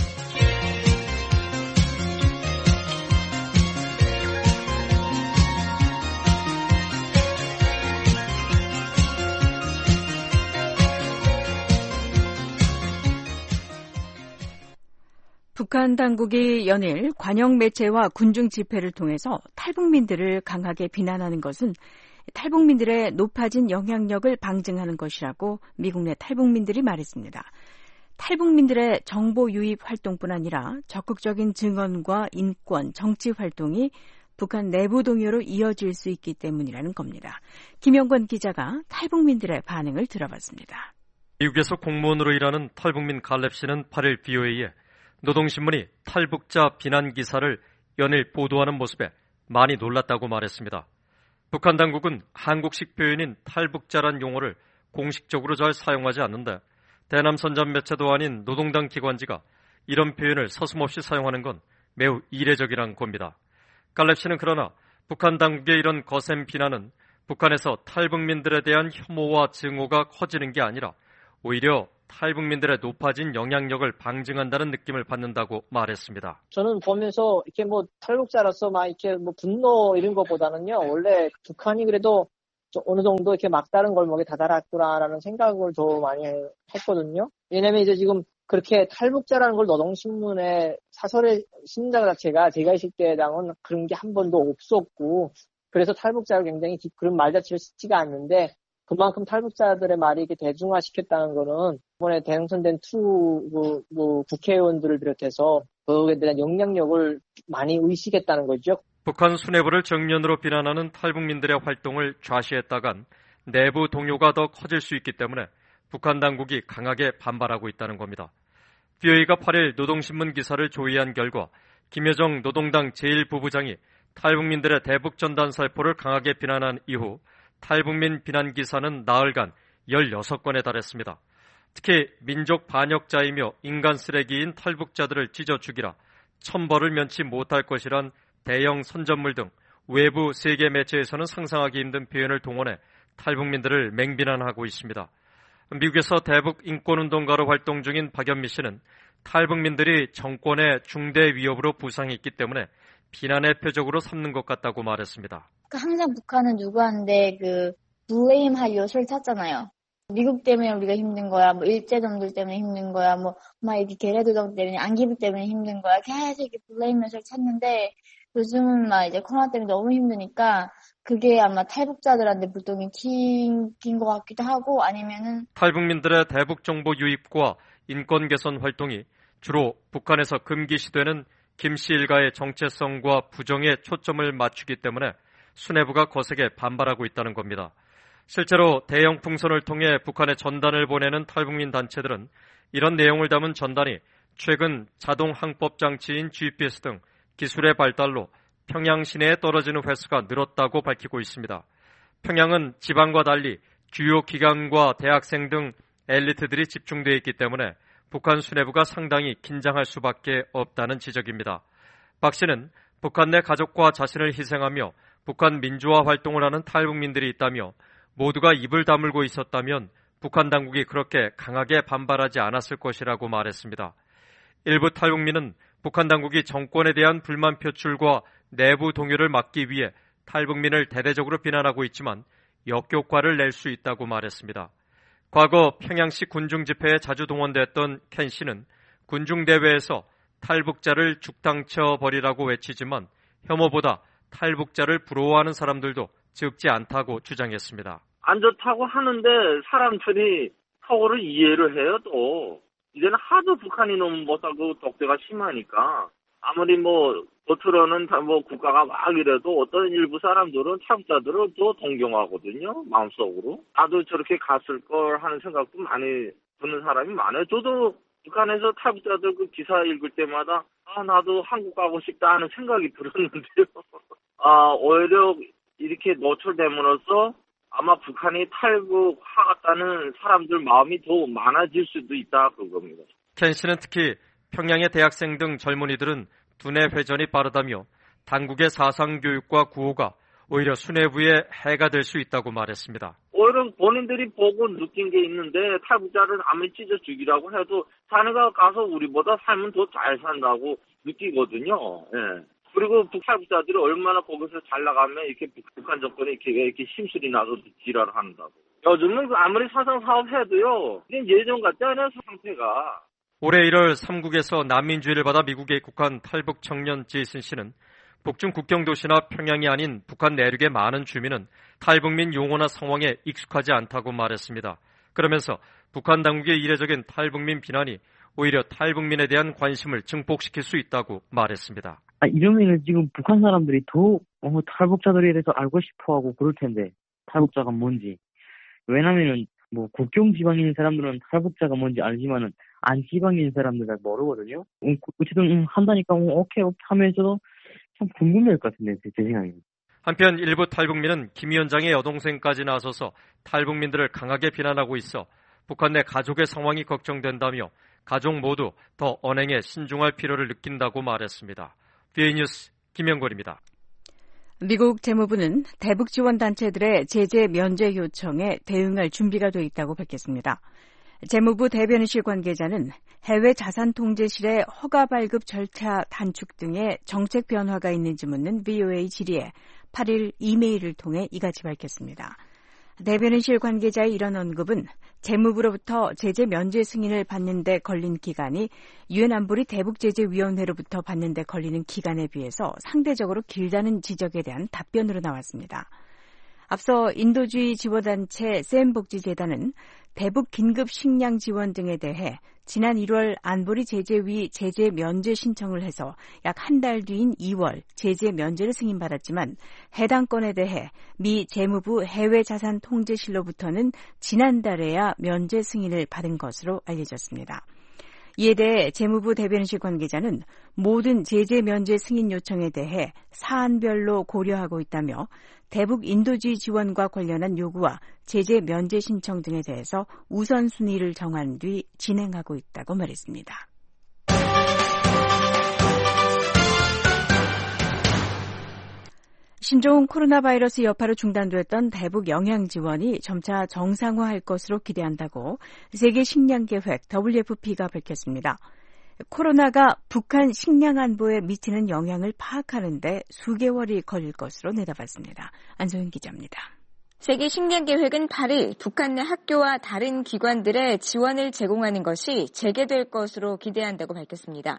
북한 당국이 연일 관영 매체와 군중 집회를 통해서 탈북민들을 강하게 비난하는 것은 탈북민들의 높아진 영향력을 방증하는 것이라고 미국 내 탈북민들이 말했습니다. 탈북민들의 정보 유입 활동뿐 아니라 적극적인 증언과 인권, 정치 활동이 북한 내부 동요로 이어질 수 있기 때문이라는 겁니다. 김영권 기자가 탈북민들의 반응을 들어봤습니다. 미국에서 공무원으로 일하는 탈북민 갈렙 씨는 팔일 비오에이에 노동신문이 탈북자 비난 기사를 연일 보도하는 모습에 많이 놀랐다고 말했습니다. 북한 당국은 한국식 표현인 탈북자란 용어를 공식적으로 잘 사용하지 않는데 대남선전 매체도 아닌 노동당 기관지가 이런 표현을 서슴없이 사용하는 건 매우 이례적이란 겁니다. 갈렙 씨는 그러나 북한 당국의 이런 거센 비난은 북한에서 탈북민들에 대한 혐오와 증오가 커지는 게 아니라 오히려 탈북민들의 높아진 영향력을 방증한다는 느낌을 받는다고 말했습니다. 저는 보면서 이렇게 뭐 탈북자로서 막 이렇게 뭐 분노 이런 것보다는요, 원래 북한이 그래도 어느 정도 이렇게 막다른 골목에 다다랐구나라는 생각을 더 많이 했거든요. 왜냐면 이제 지금 그렇게 탈북자라는 걸 노동신문에 사설에 쓰는 자체가 제가 있을 때랑은 그런 게 한 번도 없었고, 그래서 탈북자를 굉장히 그런 말 자체를 쓰지가 않는데, 그만큼 탈북자들의 말이 이렇게 대중화시켰다는 거는 이번에 당선된 투 그, 그 국회의원들을 비롯해서 그에 대한 영향력을 많이 의식했다는 거죠. 북한 수뇌부를 정면으로 비난하는 탈북민들의 활동을 좌시했다간 내부 동요가 더 커질 수 있기 때문에 북한 당국이 강하게 반발하고 있다는 겁니다. 비오이가 팔 일 노동신문 기사를 조회한 결과 김여정 노동당 제일 부부장이 탈북민들의 대북 전단 살포를 강하게 비난한 이후 탈북민 비난 기사는 나흘간 열여섯 건에 달했습니다. 특히 민족 반역자이며 인간 쓰레기인 탈북자들을 찢어 죽이라, 천벌을 면치 못할 것이란 대형 선전물 등 외부 세계 매체에서는 상상하기 힘든 표현을 동원해 탈북민들을 맹비난하고 있습니다. 미국에서 대북 인권운동가로 활동 중인 박연미 씨는 탈북민들이 정권의 중대 위협으로 부상했기 때문에 비난의 표적으로 삼는 것 같다고 말했습니다. 항상 북한은 누구한테 그 블레임 할 요소를 찾잖아요. 미국 때문에 우리가 힘든 거야, 뭐 일제점들 때문에 힘든 거야, 뭐 막 이렇게 계례도정 때문에 안기부 때문에 힘든 거야. 계속 이렇게 블레임 요소를 찾는데 요즘은 막 이제 코로나 때문에 너무 힘드니까 그게 아마 탈북자들한테 불똥이 튄 것 같기도 하고, 아니면은 탈북민들의 대북 정보 유입과 인권 개선 활동이 주로 북한에서 금기시되는 김 씨 일가의 정체성과 부정에 초점을 맞추기 때문에 수뇌부가 거세게 반발하고 있다는 겁니다. 실제로 대형 풍선을 통해 북한에 전단을 보내는 탈북민 단체들은 이런 내용을 담은 전단이 최근 자동 항법 장치인 지피에스 등 기술의 발달로 평양 시내에 떨어지는 횟수가 늘었다고 밝히고 있습니다. 평양은 지방과 달리 주요 기관과 대학생 등 엘리트들이 집중되어 있기 때문에 북한 수뇌부가 상당히 긴장할 수밖에 없다는 지적입니다. 박 씨는 북한 내 가족과 자신을 희생하며 북한 민주화 활동을 하는 탈북민들이 있다며 모두가 입을 다물고 있었다면 북한 당국이 그렇게 강하게 반발하지 않았을 것이라고 말했습니다. 일부 탈북민은 북한 당국이 정권에 대한 불만 표출과 내부 동요를 막기 위해 탈북민을 대대적으로 비난하고 있지만 역효과를 낼 수 있다고 말했습니다. 과거 평양시 군중 집회에 자주 동원됐던 켄 씨는 군중 대회에서 탈북자를 죽당쳐 버리라고 외치지만 혐오보다 탈북자를 부러워하는 사람들도 적지 않다고 주장했습니다. 안 좋다고 하는데 사람들이 서로를 이해를 해요. 또 이제는 하도 북한이 너무 못하고 독재가 심하니까 아무리 뭐 겉으로는 뭐 국가가 막 이래도 어떤 일부 사람들은 탈북자들을 또 동경하거든요. 마음속으로. 나도 저렇게 갔을 걸 하는 생각도 많이 드는 사람이 많아요. 저도 북한에서 탈북자들 그 기사 읽을 때마다 아 나도 한국 가고 싶다 하는 생각이 들었는데요. 아 오히려 이렇게 노출됨으로써 아마 북한이 탈북하겠다는 사람들 마음이 더 많아질 수도 있다 그겁니다. 켄 씨는 특히 평양의 대학생 등 젊은이들은 두뇌 회전이 빠르다며 당국의 사상교육과 구호가 오히려 수뇌부의 해가 될 수 있다고 말했습니다. 오히려 본인들이 보고 느낀 게 있는데 탈북자를 아무리 찢어 죽이라고 해도 자네가 가서 우리보다 삶은 더 잘 산다고 느끼거든요. 예. 그리고 탈북자들이 얼마나 거기서 잘 나가면 이렇게 북한 정권이 이렇게, 이렇게 심술이 나서 지랄을 한다고. 요즘은 아무리 사상 사업 해도요, 예전 같지 않아요, 상태가. 올해 일월 삼국에서 난민주의를 받아 미국에 입국한 탈북 청년 제이슨 씨는 북중 국경 도시나 평양이 아닌 북한 내륙의 많은 주민은 탈북민 용어나 상황에 익숙하지 않다고 말했습니다. 그러면서 북한 당국의 이례적인 탈북민 비난이 오히려 탈북민에 대한 관심을 증폭시킬 수 있다고 말했습니다. 아, 이러면은 지금 북한 사람들이 더 어, 탈북자들에 대해서 알고 싶어하고 그럴 텐데 탈북자가 뭔지. 왜냐면은 뭐 국경 지방에 있는 사람들은 탈북자가 뭔지 알지만은 안 지방인 사람들 잘 모르거든요. 음, 어쨌든 음, 한다니까 음, 오케이 오케이 하면서도 참 궁금해할 것 같은데 제 생각에. 한편 일부 탈북민은 김 위원장의 여동생까지 나서서 탈북민들을 강하게 비난하고 있어 북한 내 가족의 상황이 걱정된다며 가족 모두 더 언행에 신중할 필요를 느낀다고 말했습니다. 비에이 뉴스 김영걸입니다. 미국 재무부는 대북 지원 단체들의 제재 면제 요청에 대응할 준비가 돼 있다고 밝혔습니다. 재무부 대변인실 관계자는 해외 자산통제실의 허가 발급 절차 단축 등의 정책 변화가 있는지 묻는 브이오에이 질의에 팔 일 이메일을 통해 이같이 밝혔습니다. 대변인실 관계자의 이런 언급은 재무부로부터 제재 면제 승인을 받는 데 걸린 기간이 유엔 안보리 대북제재위원회로부터 받는 데 걸리는 기간에 비해서 상대적으로 길다는 지적에 대한 답변으로 나왔습니다. 앞서 인도주의 지원단체 샘복지재단은 대북 긴급 식량 지원 등에 대해 지난 일월 안보리 제재위 제재 면제 신청을 해서 약 한 달 뒤인 이월 제재 면제를 승인받았지만 해당 건에 대해 미 재무부 해외자산통제실로부터는 지난달에야 면제 승인을 받은 것으로 알려졌습니다. 이에 대해 재무부 대변인실 관계자는 모든 제재 면제 승인 요청에 대해 사안별로 고려하고 있다며 대북 인도주의 지원과 관련한 요구와 제재 면제 신청 등에 대해서 우선순위를 정한 뒤 진행하고 있다고 말했습니다. 신종 코로나 바이러스 여파로 중단됐던 대북 영양 지원이 점차 정상화할 것으로 기대한다고 세계식량계획 더블유에프피가 밝혔습니다. 코로나가 북한 식량 안보에 미치는 영향을 파악하는 데 수개월이 걸릴 것으로 내다봤습니다. 안소영 기자입니다. 세계식량계획은 팔 일 북한 내 학교와 다른 기관들의 지원을 제공하는 것이 재개될 것으로 기대한다고 밝혔습니다.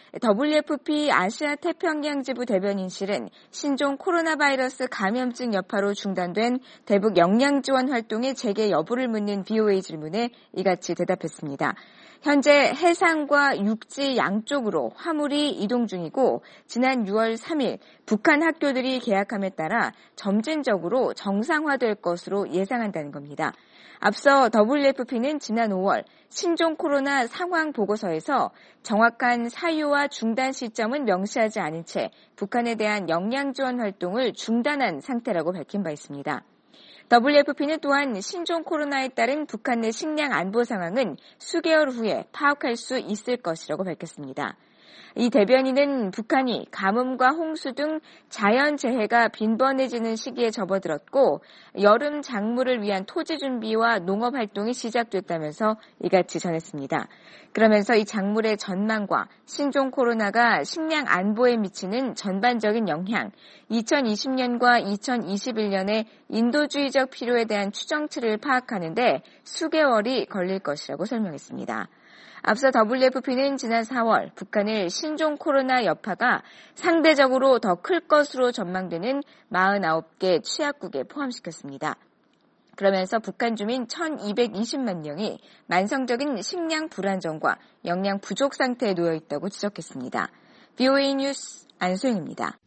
더블유에프피 아시아 태평양지부 대변인실은 신종 코로나 바이러스 감염증 여파로 중단된 대북 영양 지원 활동의 재개 여부를 묻는 브이오에이 질문에 이같이 대답했습니다. 현재 해상과 육지 양쪽으로 화물이 이동 중이고 지난 유월 삼 일 북한 학교들이 개학함에 따라 점진적으로 정상화될 것으로 예상한다는 겁니다. 앞서 더블유에프피는 지난 오월 신종 코로나 상황 보고서에서 정확한 사유와 중단 시점은 명시하지 않은 채 북한에 대한 영양 지원 활동을 중단한 상태라고 밝힌 바 있습니다. 더블유에프피는 또한 신종 코로나에 따른 북한 내 식량 안보 상황은 수개월 후에 파악할 수 있을 것이라고 밝혔습니다. 이 대변인은 북한이 가뭄과 홍수 등 자연재해가 빈번해지는 시기에 접어들었고 여름 작물을 위한 토지 준비와 농업 활동이 시작됐다면서 이같이 전했습니다. 그러면서 이 작물의 전망과 신종 코로나가 식량 안보에 미치는 전반적인 영향, 이천이십 년과 이천이십일 년의 인도주의적 필요에 대한 추정치를 파악하는데 수개월이 걸릴 것이라고 설명했습니다. 앞서 더블유에프피는 지난 사월 북한의 신종 코로나 여파가 상대적으로 더 클 것으로 전망되는 사십구 개 취약국에 포함시켰습니다. 그러면서 북한 주민 천이백이십만 명이 만성적인 식량 불안정과 영양 부족 상태에 놓여 있다고 지적했습니다. 브이오에이 뉴스 안소영입니다.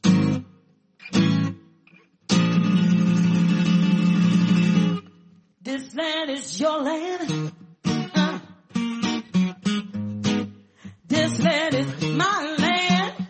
This land is your land. This land is my land.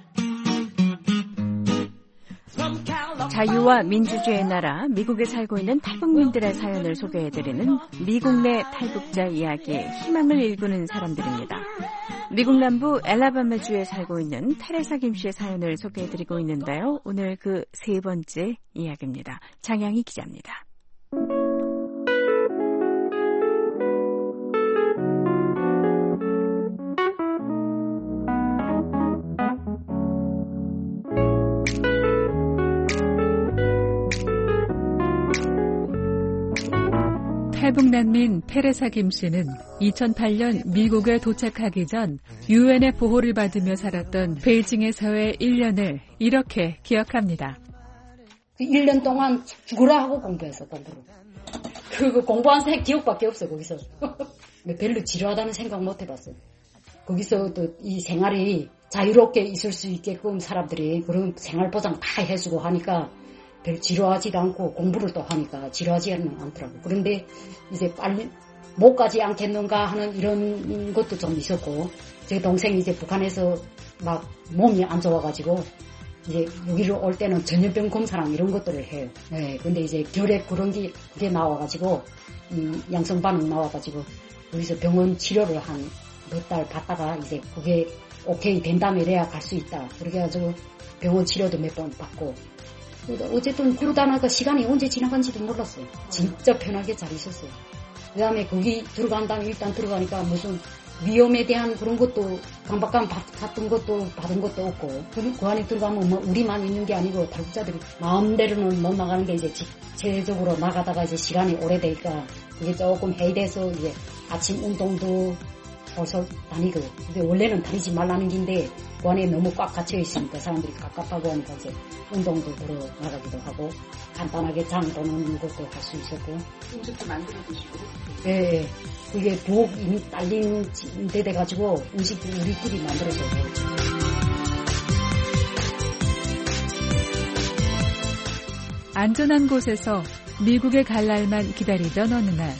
자유와 민주주의의 나라 미국에 살고 있는 탈북민들의 사연을 소개해드리는 미국 내 탈북자 이야기, 희망을 일구는 사람들입니다. 미국 남부 엘라바마주에 살고 있는 테레사 김 씨의 사연을 소개해드리고 있는데요. 오늘 그 세 번째 이야기입니다. 장양희 기자입니다. 탈북난민 테레사 김 씨는 이천팔 년 미국에 도착하기 전 유엔의 보호를 받으며 살았던 베이징에서의 일 년을 이렇게 기억합니다. 그 일 년 동안 죽으라 하고 공부했어, 공부를. 그리고 공부한 생 기억밖에 없어, 거기서. 별로 지루하다는 생각 못 해봤어요. 거기서 또 이 생활이 자유롭게 있을 수 있게끔 사람들이 그런 생활 보장 다 해주고 하니까 별 지루하지도 않고 공부를 또 하니까 지루하지 않더라고. 그런데 이제 빨리 못 가지 않겠는가 하는 이런 것도 좀 있었고, 제 동생이 이제 북한에서 막 몸이 안 좋아가지고, 이제 여기로 올 때는 전염병 검사랑 이런 것들을 해요. 네, 근데 이제 결핵 그런 게, 그게 나와가지고, 음, 양성 반응 나와가지고, 여기서 병원 치료를 한 몇 달 받다가 이제 그게 오케이 된다면 이래야 갈 수 있다. 그렇게 해가지고 병원 치료도 몇 번 받고. 어쨌든 그러다 나니까 시간이 언제 지나간지도 몰랐어요. 진짜 편하게 잘 있었어요. 그 다음에 거기 들어간 다음에 일단 들어가니까 무슨 위험에 대한 그런 것도 강박감 받은 것도 받은 것도 없고, 그 안에 들어가면 뭐 우리만 있는 게 아니고 탈북자들이 마음대로는 못 나가는 게 이제 직체적으로 나가다가 이제 시간이 오래되니까 이게 조금 해이돼서 이제 아침 운동도 벌써 다니고, 근데 원래는 다니지 말라는 긴데 그 안에 너무 꽉 갇혀 있으니까 사람들이 갑갑하고 하니까 이제 운동도 들어 나가기도 하고 간단하게 장 보는 것도 할 수 있었고. 음식도 만들어 드시고. 예, 그게 부엌 이미 딸린 데 돼가지고 음식도 우리끼리 만들어서 먹었죠. 안전한 곳에서 미국에 갈 날만 기다리던 어느 날.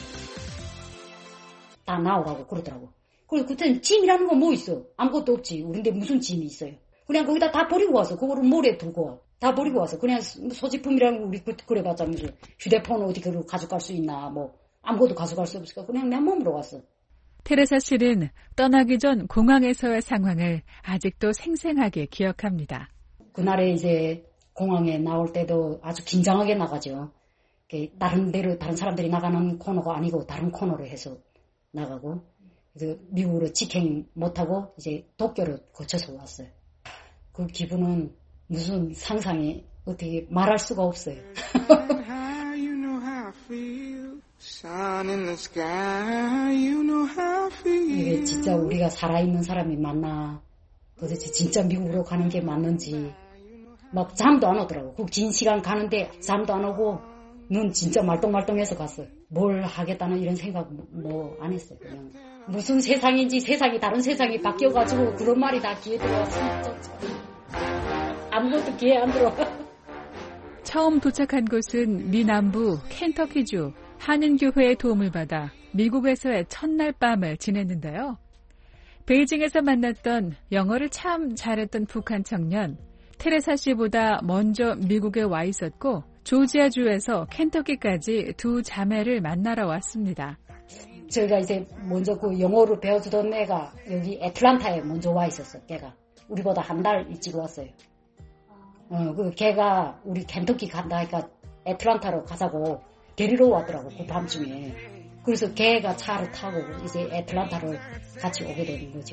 다 나오라고 그러더라고. 그래, 그때는 짐이라는 건 뭐 있어? 아무것도 없지. 우린데 무슨 짐이 있어요? 그냥 거기다 다 버리고 와서, 그거를 모래 두고 와. 다 버리고 와서, 그냥 소지품이라는 거 우리 그래봤자 무슨 휴대폰 어디 그걸 가져갈 수 있나, 뭐, 아무것도 가져갈 수 없으니까 그냥 내 몸으로 왔어. 테레사 씨는 떠나기 전 공항에서의 상황을 아직도 생생하게 기억합니다. 그날에 이제 공항에 나올 때도 아주 긴장하게 나가죠. 다른 데로, 다른 사람들이 나가는 코너가 아니고 다른 코너로 해서 나가고, 그 미국으로 직행 못하고 이제 도쿄로 거쳐서 왔어요. 그 기분은 무슨 상상이 어떻게 말할 수가 없어요. 이게 진짜 우리가 살아있는 사람이 맞나, 도대체 진짜 미국으로 가는 게 맞는지. 막 잠도 안 오더라고. 그 긴 시간 가는데 잠도 안 오고 눈 진짜 말똥말똥해서 갔어요. 뭘 하겠다는 이런 생각 뭐 안 했어요. 그냥 무슨 세상인지, 세상이 다른 세상이 바뀌어가지고 그런 말이 다 귀에 들어왔어. 아무것도 귀에 안 들어. 처음 도착한 곳은 미 남부 켄터키주 한인교회의 도움을 받아 미국에서의 첫날 밤을 지냈는데요. 베이징에서 만났던 영어를 참 잘했던 북한 청년, 테레사 씨보다 먼저 미국에 와 있었고 조지아주에서 켄터키까지 두 자매를 만나러 왔습니다. 저희가 이제 먼저 그 영어를 배워주던 애가 여기 애틀란타에 먼저 와 있었어. 걔가 우리보다 한 달 일찍 왔어요. 어, 그 걔가 우리 켄터키 간다 하니까 애틀란타로 가자고 데리러 왔더라고, 그 밤중에. 그래서 걔가 차를 타고 이제 애틀란타를 같이 오게 되는 거죠.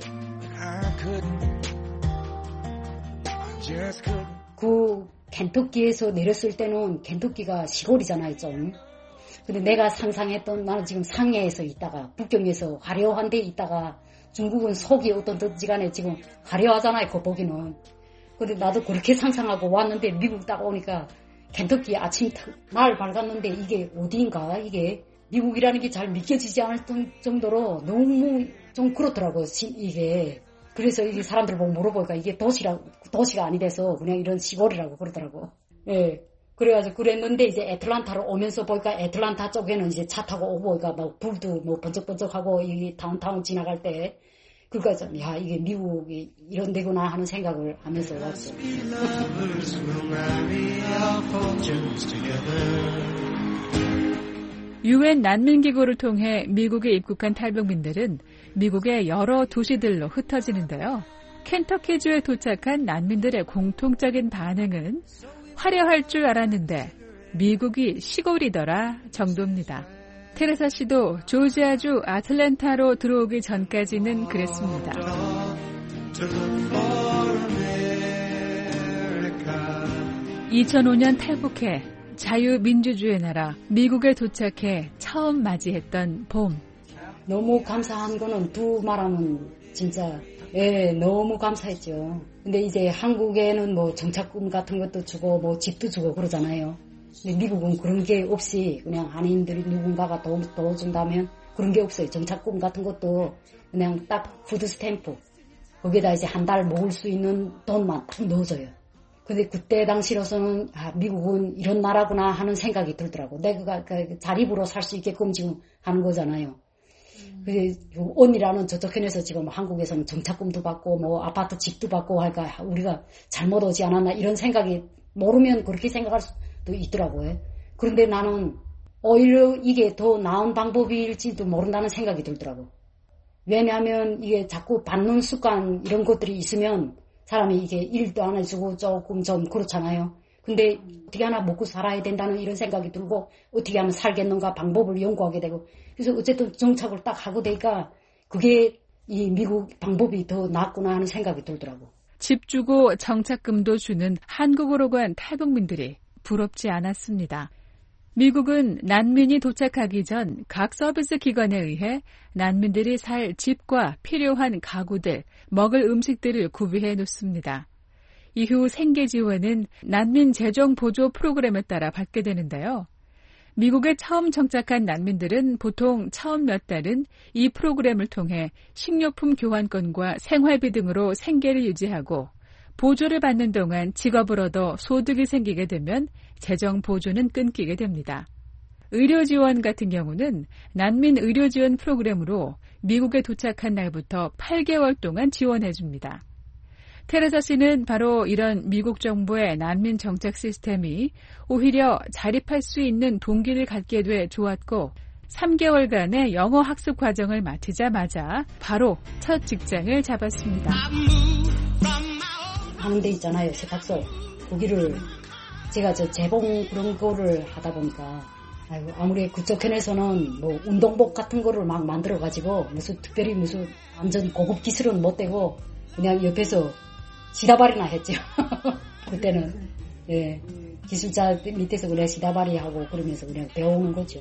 그 켄터키에서 내렸을 때는 켄터키가 시골이잖아요, 좀. 근데 내가 상상했던, 나는 지금 상해에서 있다가 북경에서 화려한 데 있다가 중국은 속이 어떤지 간에 지금 화려하잖아요, 겉보기는. 근데 나도 그렇게 상상하고 왔는데 미국 딱 오니까 켄터키 아침 날 밝았는데 이게 어디인가, 이게 미국이라는 게 잘 믿겨지지 않을 정도로 너무 좀 그렇더라고요, 이게. 그래서 이게 사람들 보고 물어보니까 이게 도시라, 도시가 아니 돼서 그냥 이런 시골이라고 그러더라고. 예. 그래가지고 그랬는데 이제 애틀란타로 오면서 보니까 애틀란타 쪽에는 이제 차 타고 오고 보니까 막 불도 뭐 번쩍번쩍하고 이 다운타운 지나갈 때 그러니까 좀 야, 이게 미국이 이런 데구나 하는 생각을 하면서 왔어요. 유엔 난민기구를 통해 미국에 입국한 탈북민들은 미국의 여러 도시들로 흩어지는데요. 켄터키주에 도착한 난민들의 공통적인 반응은 화려할 줄 알았는데 미국이 시골이더라 정도입니다. 테레사 씨도 조지아주 아틀랜타로 들어오기 전까지는 그랬습니다. 이천오 년 탈북해 자유민주주의 나라 미국에 도착해 처음 맞이했던 봄. 너무 감사한 거는 두 말하면 진짜 예, 너무 감사했죠. 근데 이제 한국에는 뭐 정착금 같은 것도 주고 뭐 집도 주고 그러잖아요. 근데 미국은 그런 게 없이 그냥 한인들이 누군가가 도, 도와준다면 그런 게 없어요. 정착금 같은 것도 그냥 딱 푸드 스탬프 거기에다 이제 한 달 먹을 수 있는 돈만 딱 넣어줘요. 근데 그때 당시로서는 아, 미국은 이런 나라구나 하는 생각이 들더라고. 내가 그 자립으로 살 수 있게끔 지금 하는 거잖아요. 언니라는 저쪽편에서 지금 한국에서는 정착금도 받고 뭐 아파트 집도 받고 하니까 우리가 잘못 오지 않았나 이런 생각이 모르면 그렇게 생각할 수도 있더라고요. 그런데 나는 오히려 이게 더 나은 방법일지도 모른다는 생각이 들더라고. 왜냐하면 이게 자꾸 받는 습관 이런 것들이 있으면 사람이 이게 일도 안 해주고 조금 좀 그렇잖아요. 근데 어떻게 하나 먹고 살아야 된다는 이런 생각이 들고 어떻게 하면 살겠는가 방법을 연구하게 되고 그래서 어쨌든 정착을 딱 하고 되니까 그게 이 미국 방법이 더 낫구나 하는 생각이 들더라고. 집 주고 정착금도 주는 한국으로 간 탈북민들이 부럽지 않았습니다. 미국은 난민이 도착하기 전 각 서비스 기관에 의해 난민들이 살 집과 필요한 가구들, 먹을 음식들을 구비해 놓습니다. 이후 생계 지원은 난민 재정 보조 프로그램에 따라 받게 되는데요. 미국에 처음 정착한 난민들은 보통 처음 몇 달은 이 프로그램을 통해 식료품 교환권과 생활비 등으로 생계를 유지하고 보조를 받는 동안 직업을 얻어 소득이 생기게 되면 재정 보조는 끊기게 됩니다. 의료 지원 같은 경우는 난민 의료 지원 프로그램으로 미국에 도착한 날부터 팔 개월 동안 지원해 줍니다. 테레사 씨는 바로 이런 미국 정부의 난민 정책 시스템이 오히려 자립할 수 있는 동기를 갖게 돼 좋았고 삼 개월간의 영어 학습 과정을 마치자마자 바로 첫 직장을 잡았습니다. 하는 데 있잖아요, 세탁소. 거기를 제가 저 재봉 그런 거를 하다 보니까 아이고, 아무리 그쪽 편에서는 뭐 운동복 같은 거를 막 만들어가지고 무슨 특별히 무슨 완전 고급 기술은 못 되고 그냥 옆에서 시다발이나 했죠. 그때는 예, 기술자 밑에서 그냥 시다발이 하고 그러면서 그냥 배우는 거죠.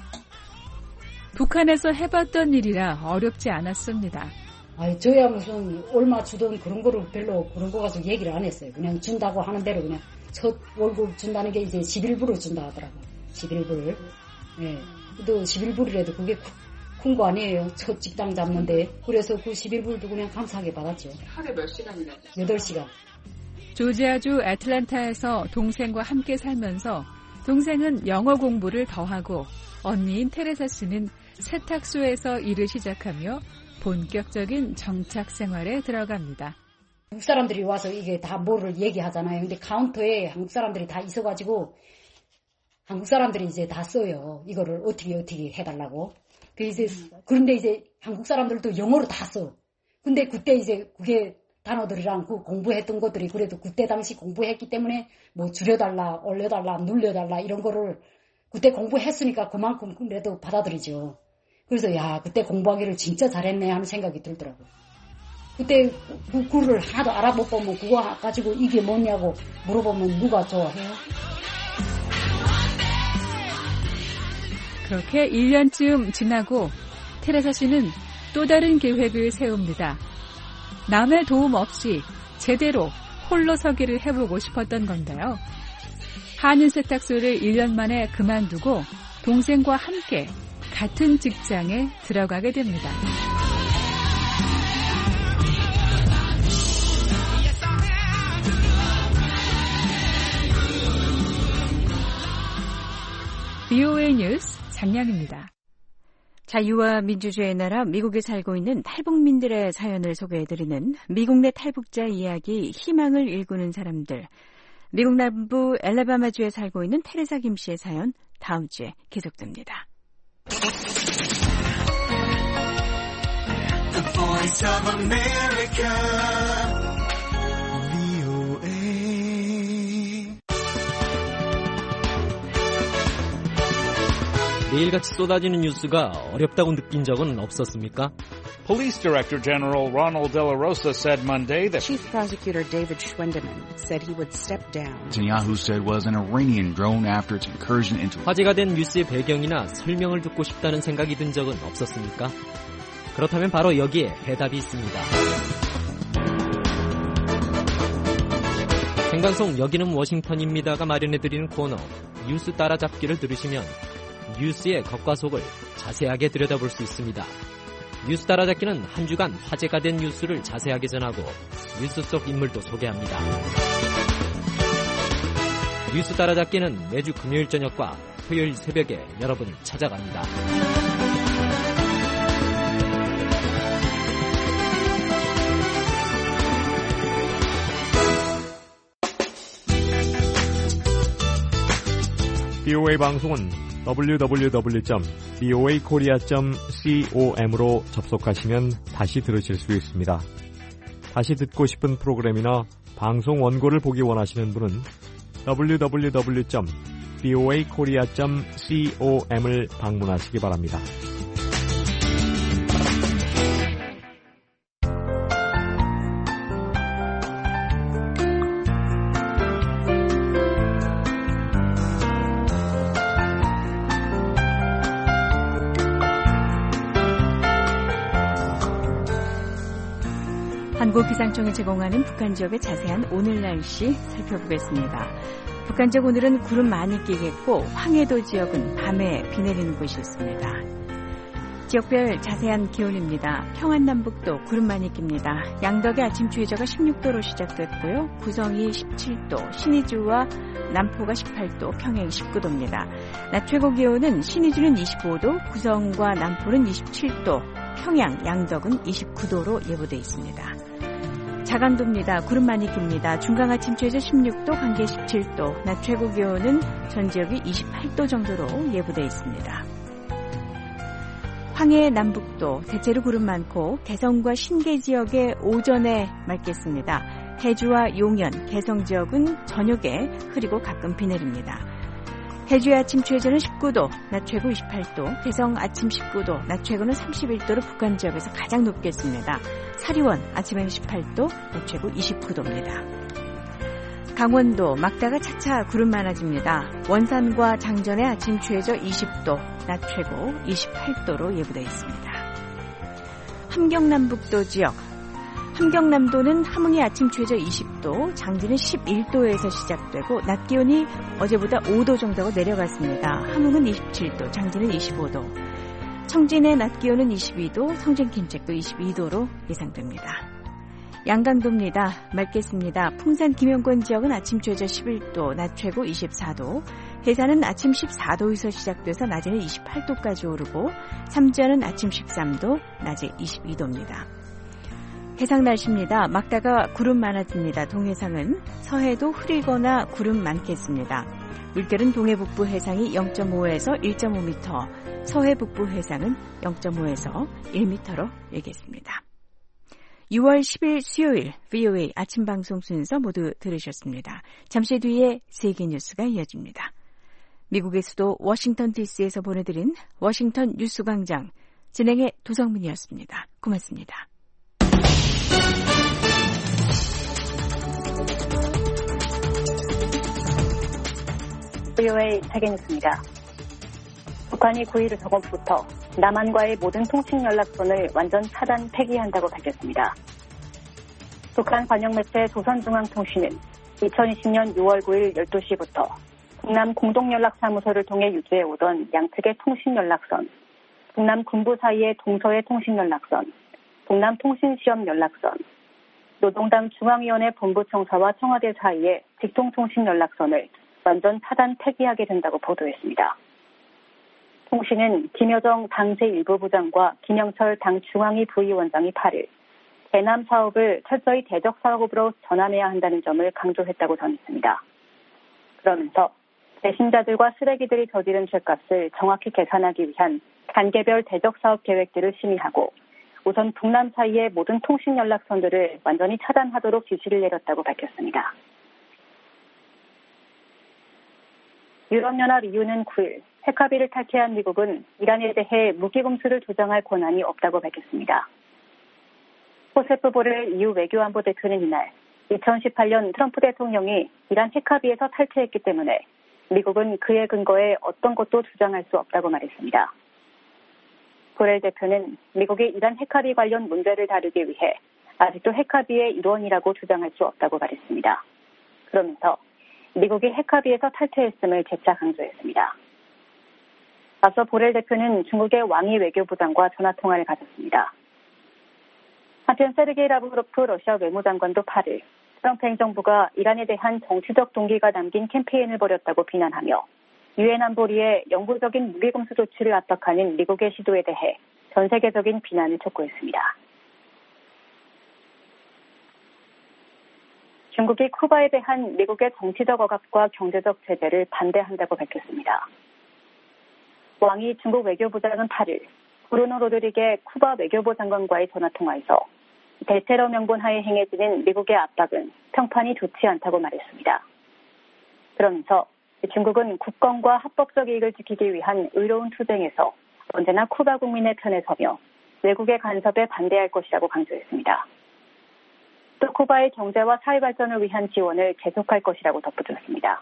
북한에서 해봤던 일이라 어렵지 않았습니다. 아니, 저야 무슨 얼마 주던 그런 거를 별로 그런 거 가지고 얘기를 안 했어요. 그냥 준다고 하는 대로 그냥 첫 월급 준다는 게 이제 십일 불을 준다 하더라고요. 십일 불. 예. 또 십일 불이라도 그게 큰 거 아니에요. 첫 직장 잡는데. 그래서 그 십일 불도 그냥 감사하게 받았죠. 하루에 몇 시간이나? 여덟 시간. 조지아주 애틀랜타에서 동생과 함께 살면서 동생은 영어 공부를 더하고 언니인 테레사 씨는 세탁소에서 일을 시작하며 본격적인 정착 생활에 들어갑니다. 한국 사람들이 와서 이게 다 뭐를 얘기하잖아요. 근데 카운터에 한국 사람들이 다 있어가지고 한국 사람들이 이제 다 써요. 이거를 어떻게 어떻게 해달라고. 이제 그런데 이제 한국 사람들도 영어로 다 써. 근데 그때 이제 그게 단어들이랑 그 공부했던 것들이 그래도 그때 당시 공부했기 때문에 뭐 줄여달라, 올려달라, 눌려달라 이런 거를 그때 공부했으니까 그만큼 그래도 받아들이죠. 그래서 야 그때 공부하기를 진짜 잘했네 하는 생각이 들더라고요. 그때 그 글을 하나도 알아못 보면 그거 가지고 이게 뭐냐고 물어보면 누가 좋아해요? 그렇게 일 년쯤 지나고 테레사 씨는 또 다른 계획을 세웁니다. 남의 도움 없이 제대로 홀로 서기를 해보고 싶었던 건데요. 한인 세탁소를 일 년 만에 그만두고 동생과 함께 같은 직장에 들어가게 됩니다. 비오에이 뉴스 장량입니다. 자유와 민주주의의 나라 미국에 살고 있는 탈북민들의 사연을 소개해드리는 미국 내 탈북자 이야기 희망을 일구는 사람들. 미국 남부 엘라바마주에 살고 있는 테레사 김 씨의 사연 다음 주에 계속됩니다. The Voice of America, 비오에이. 매일같이 쏟아지는 뉴스가 어렵다고 느낀 적은 없었습니까? Police Director General Ronald De La Rosa said Monday that Chief Prosecutor David Schwendeman said he would step down. Netanyahu said was an Iranian drone after its incursion into. 화제가 된 뉴스의 배경이나 설명을 듣고 싶다는 생각이 든 적은 없었습니까? 그렇다면 바로 여기에 해답이 있습니다. 생방송 여기는 워싱턴입니다가 마련해드리는 코너 뉴스 따라잡기를 들으시면 뉴스의 겉과 속을 자세하게 들여다볼 수 있습니다. 뉴스 따라잡기는 한 주간 화제가 된 뉴스를 자세하게 전하고 뉴스 속 인물도 소개합니다. 뉴스 따라잡기는 매주 금요일 저녁과 토요일 새벽에 여러분을 찾아갑니다. 비오에이 방송은 더블유 더블유 더블유 점 비오에이 코리아 점 com으로 접속하시면 다시 들으실 수 있습니다. 다시 듣고 싶은 프로그램이나 방송 원고를 보기 원하시는 분은 더블유 더블유 더블유 점 비오에이 코리아 점 com을 방문하시기 바랍니다. 한국기상청이 제공하는 북한 지역의 자세한 오늘 날씨 살펴보겠습니다. 북한 지역 오늘은 구름 많이 끼겠고 황해도 지역은 밤에 비 내리는 곳이 있습니다. 지역별 자세한 기온입니다. 평안남북도 구름 많이 낍니다. 양덕의 아침 최저가 십육 도로 시작됐고요. 구성이 십칠 도, 신의주와 남포가 십팔 도, 평양 십구 도입니다. 낮 최고 기온은 신의주는 이십오 도, 구성과 남포는 이십칠 도, 평양, 양덕은 이십구 도로 예보되어 있습니다. 자간도입니다. 구름 많이 낍니다. 중강 아침 최저 십육 도, 강계 십칠 도, 낮 최고 기온은 전 지역이 이십팔 도 정도로 예보되어 있습니다. 황해 남북도 대체로 구름 많고 개성과 신계 지역에 오전에 맑겠습니다. 해주와 용연, 개성 지역은 저녁에 흐리고 가끔 비 내립니다. 해주의 아침 최저는 십구 도, 낮 최고 이십팔 도, 개성 아침 십구 도, 낮 최고는 삼십일 도로 북한 지역에서 가장 높겠습니다. 사리원 아침에는 십팔 도, 낮 최고 이십구 도입니다. 강원도 막다가 차차 구름 많아집니다. 원산과 장전의 아침 최저 이십 도, 낮 최고 이십팔 도로 예보되어 있습니다. 함경남북도 지역, 함경남도는 함흥이 아침 최저 이십 도, 장진은 십일 도에서 시작되고 낮 기온이 어제보다 오 도 정도가 내려갔습니다. 함흥은 이십칠 도, 장진은 이십오 도, 청진의 낮 기온은 이십이 도, 성진 김책도 이십이 도로 예상됩니다. 양강도입니다. 맑겠습니다. 풍산 김영권 지역은 아침 최저 십일 도, 낮 최고 이십사 도, 해산은 아침 십사 도에서 시작돼서 낮에는 이십팔 도까지 오르고 삼지연은 아침 십삼 도, 낮에 이십이 도입니다. 해상 날씨입니다. 막다가 구름 많아집니다. 동해상은 서해도 흐리거나 구름 많겠습니다. 물결은 동해북부 해상이 영 점 오에서 일 점 오 미터, 서해 북부 해상은 영 점 오에서 일 미터로 일겠습니다. 유월 십일 수요일 브이오에이 아침 방송 순서 모두 들으셨습니다. 잠시 뒤에 세계 뉴스가 이어집니다. 미국의 수도 워싱턴 디씨에서 보내드린 워싱턴 뉴스 광장 진행의 도성문이었습니다. 고맙습니다. 브이오에이 세계 뉴스입니다. 북한이 구 일 저녁부터 남한과의 모든 통신 연락선을 완전 차단 폐기한다고 밝혔습니다. 북한 관영 매체 조선중앙통신은 이천이십 년 유월 구일 열두 시부터 북남 공동연락사무소를 통해 유지해오던 양측의 통신 연락선, 북남 군부 사이의 동서의 통신 연락선, 북남 통신시험 연락선, 노동당 중앙위원회 본부청사와 청와대 사이의 직통통신 연락선을 완전 차단 폐기하게 된다고 보도했습니다. 통신은 김여정 당 제일 부 부장과 김영철 당 중앙위 부위원장이 팔 일 대남 사업을 철저히 대적 사업으로 전환해야 한다는 점을 강조했다고 전했습니다. 그러면서 배신자들과 쓰레기들이 저지른 죄값을 정확히 계산하기 위한 단계별 대적 사업 계획들을 심의하고 우선 북남 사이의 모든 통신 연락선들을 완전히 차단하도록 지시를 내렸다고 밝혔습니다. 유럽연합 이유는 구 일 핵합의를 탈퇴한 미국은 이란에 대해 무기 공수를 조장할 권한이 없다고 밝혔습니다. 호세프 보렐 이유 외교안보 대표는 이날 이천십팔 년 트럼프 대통령이 이란 핵합의에서 탈퇴했기 때문에 미국은 그의 근거에 어떤 것도 주장할 수 없다고 말했습니다. 보렐 대표는 미국이 이란 핵합의 관련 문제를 다루기 위해 아직도 핵합의의 일원이라고 주장할 수 없다고 말했습니다. 그러면서 미국이 핵합의에서 탈퇴했음을 재차 강조했습니다. 앞서 보렐 대표는 중국의 왕이 외교부장과 전화통화를 가졌습니다. 한편 세르게이 라브로프 러시아 외무장관도 팔 일 트럼프 행정부가 이란에 대한 정치적 동기가 담긴 캠페인을 벌였다고 비난하며 유엔 안보리의 영구적인 무기금수 조치를 압박하는 미국의 시도에 대해 전 세계적인 비난을 촉구했습니다. 중국이 쿠바에 대한 미국의 정치적 억압과 경제적 제재를 반대한다고 밝혔습니다. 왕이 중국 외교부장은 팔 일 브루노 로드리게 쿠바 외교부 장관과의 전화통화에서 대테러 명분하에 행해지는 미국의 압박은 평판이 좋지 않다고 말했습니다. 그러면서 중국은 국권과 합법적 이익을 지키기 위한 의로운 투쟁에서 언제나 쿠바 국민의 편에 서며 외국의 간섭에 반대할 것이라고 강조했습니다. 또 쿠바의 경제와 사회 발전을 위한 지원을 계속할 것이라고 덧붙였습니다.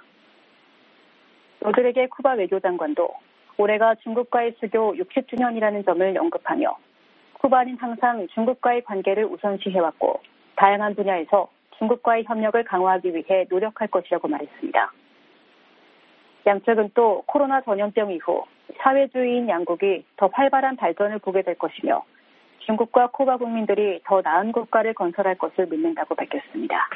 로드리게 쿠바 외교장관도 올해가 중국과의 수교 육십 주년이라는 점을 언급하며 쿠바는 항상 중국과의 관계를 우선시해왔고 다양한 분야에서 중국과의 협력을 강화하기 위해 노력할 것이라고 말했습니다. 양측은 또 코로나 전염병 이후 사회주의인 양국이 더 활발한 발전을 보게 될 것이며 중국과 쿠바 국민들이 더 나은 국가를 건설할 것을 믿는다고 밝혔습니다.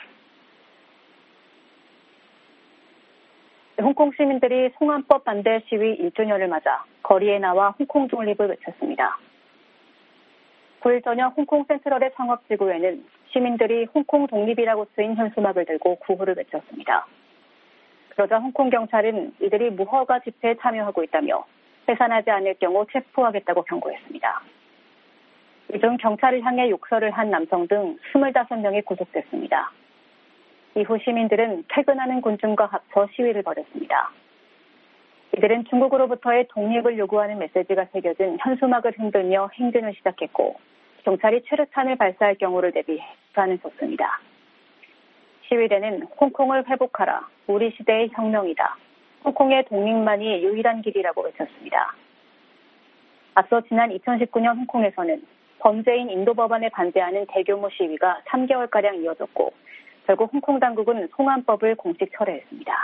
홍콩 시민들이 송환법 반대 시위 일 주년을 맞아 거리에 나와 홍콩 독립을 외쳤습니다. 구 일 저녁 홍콩 센트럴의 상업지구에는 시민들이 홍콩 독립이라고 쓰인 현수막을 들고 구호를 외쳤습니다. 그러자 홍콩 경찰은 이들이 무허가 집회에 참여하고 있다며 해산하지 않을 경우 체포하겠다고 경고했습니다. 이 중 경찰을 향해 욕설을 한 남성 등 스물다섯 명이 구속됐습니다. 이후 시민들은 퇴근하는 군중과 합쳐 시위를 벌였습니다. 이들은 중국으로부터의 독립을 요구하는 메시지가 새겨진 현수막을 흔들며 행진을 시작했고 경찰이 최루탄을 발사할 경우를 대비해 수탄을 썼습니다. 시위대는 홍콩을 회복하라, 우리 시대의 혁명이다, 홍콩의 독립만이 유일한 길이라고 외쳤습니다. 앞서 지난 이천십구 년 홍콩에서는 범죄인 인도 법안에 반대하는 대규모 시위가 삼 개월가량 이어졌고 결국 홍콩 당국은 송환법을 공식 철회했습니다.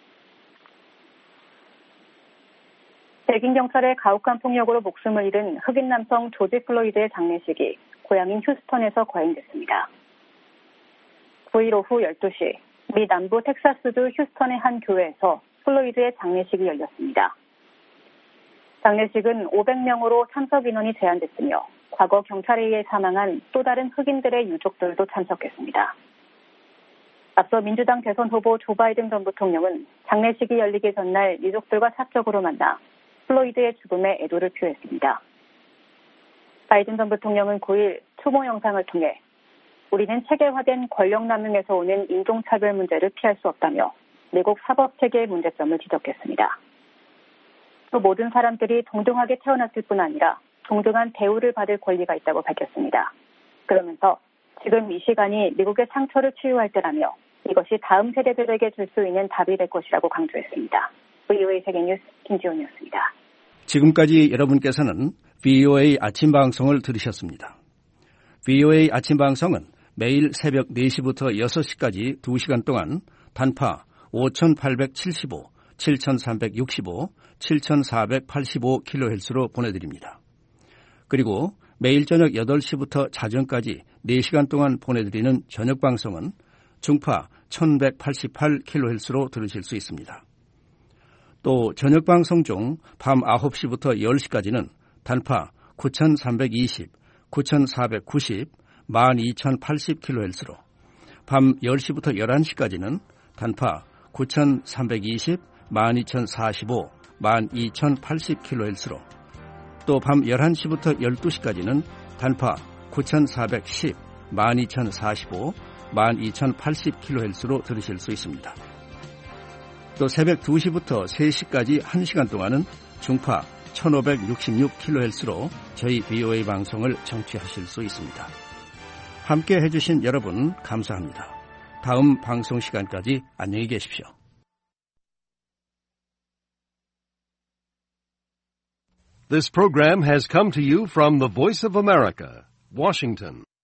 백인 경찰의 가혹한 폭력으로 목숨을 잃은 흑인 남성 조지 플로이드의 장례식이 고향인 휴스턴에서 거행됐습니다. 구 일 오후 열두 시 미 남부 텍사스주 휴스턴의 한 교회에서 플로이드의 장례식이 열렸습니다. 장례식은 오백 명으로 참석 인원이 제한됐으며 과거 경찰에 의해 사망한 또 다른 흑인들의 유족들도 참석했습니다. 앞서 민주당 대선 후보 조 바이든 전 부통령은 장례식이 열리기 전날 유족들과 사적으로 만나 플로이드의 죽음에 애도를 표했습니다. 바이든 전 부통령은 구 일 추모 영상을 통해 우리는 체계화된 권력남용에서 오는 인종차별 문제를 피할 수 없다며 미국 사법체계의 문제점을 지적했습니다. 또 모든 사람들이 동등하게 태어났을 뿐 아니라 동등한 대우를 받을 권리가 있다고 밝혔습니다. 그러면서 지금 이 시간이 미국의 상처를 치유할 때라며 이것이 다음 세대들에게 줄 수 있는 답이 될 것이라고 강조했습니다. 브이오에이 세계뉴스 김지원이었습니다. 지금까지 여러분께서는 브이오에이 아침 방송을 들으셨습니다. 브이오에이 아침 방송은 매일 새벽 네 시부터 여섯 시까지 두 시간 동안 단파 오천팔백칠십오, 칠천삼백육십오, 칠천사백팔십오 킬로헤르츠로 보내드립니다. 그리고 매일 저녁 여덟 시부터 자정까지 네 시간 동안 보내드리는 저녁 방송은 중파 천백팔십팔 킬로헤르츠로 들으실 수 있습니다. 또 저녁 방송 중 밤 아홉 시부터 열 시까지는 단파 구천삼백이십, 구천사백구십, 만 이천팔십 킬로헤르츠로 밤 열 시부터 열한 시까지는 단파 구천삼백이십, 만 이천사십오, 만 이천팔십 킬로헤르츠로 또 밤 열한 시부터 열두 시까지는 단파 구천사백십, 만 이천사십오, 만 이천팔십 킬로헤르츠로 들으실 수 있습니다. 또 새벽 두 시부터 세 시까지 한 시간 동안은 중파 천오백육십육 킬로헤르츠로 저희 브이오에이 방송을 청취하실 수 있습니다. 함께 해주신 여러분 감사합니다. 다음 방송 시간까지 안녕히 계십시오. This program has come to you from the Voice of America, Washington.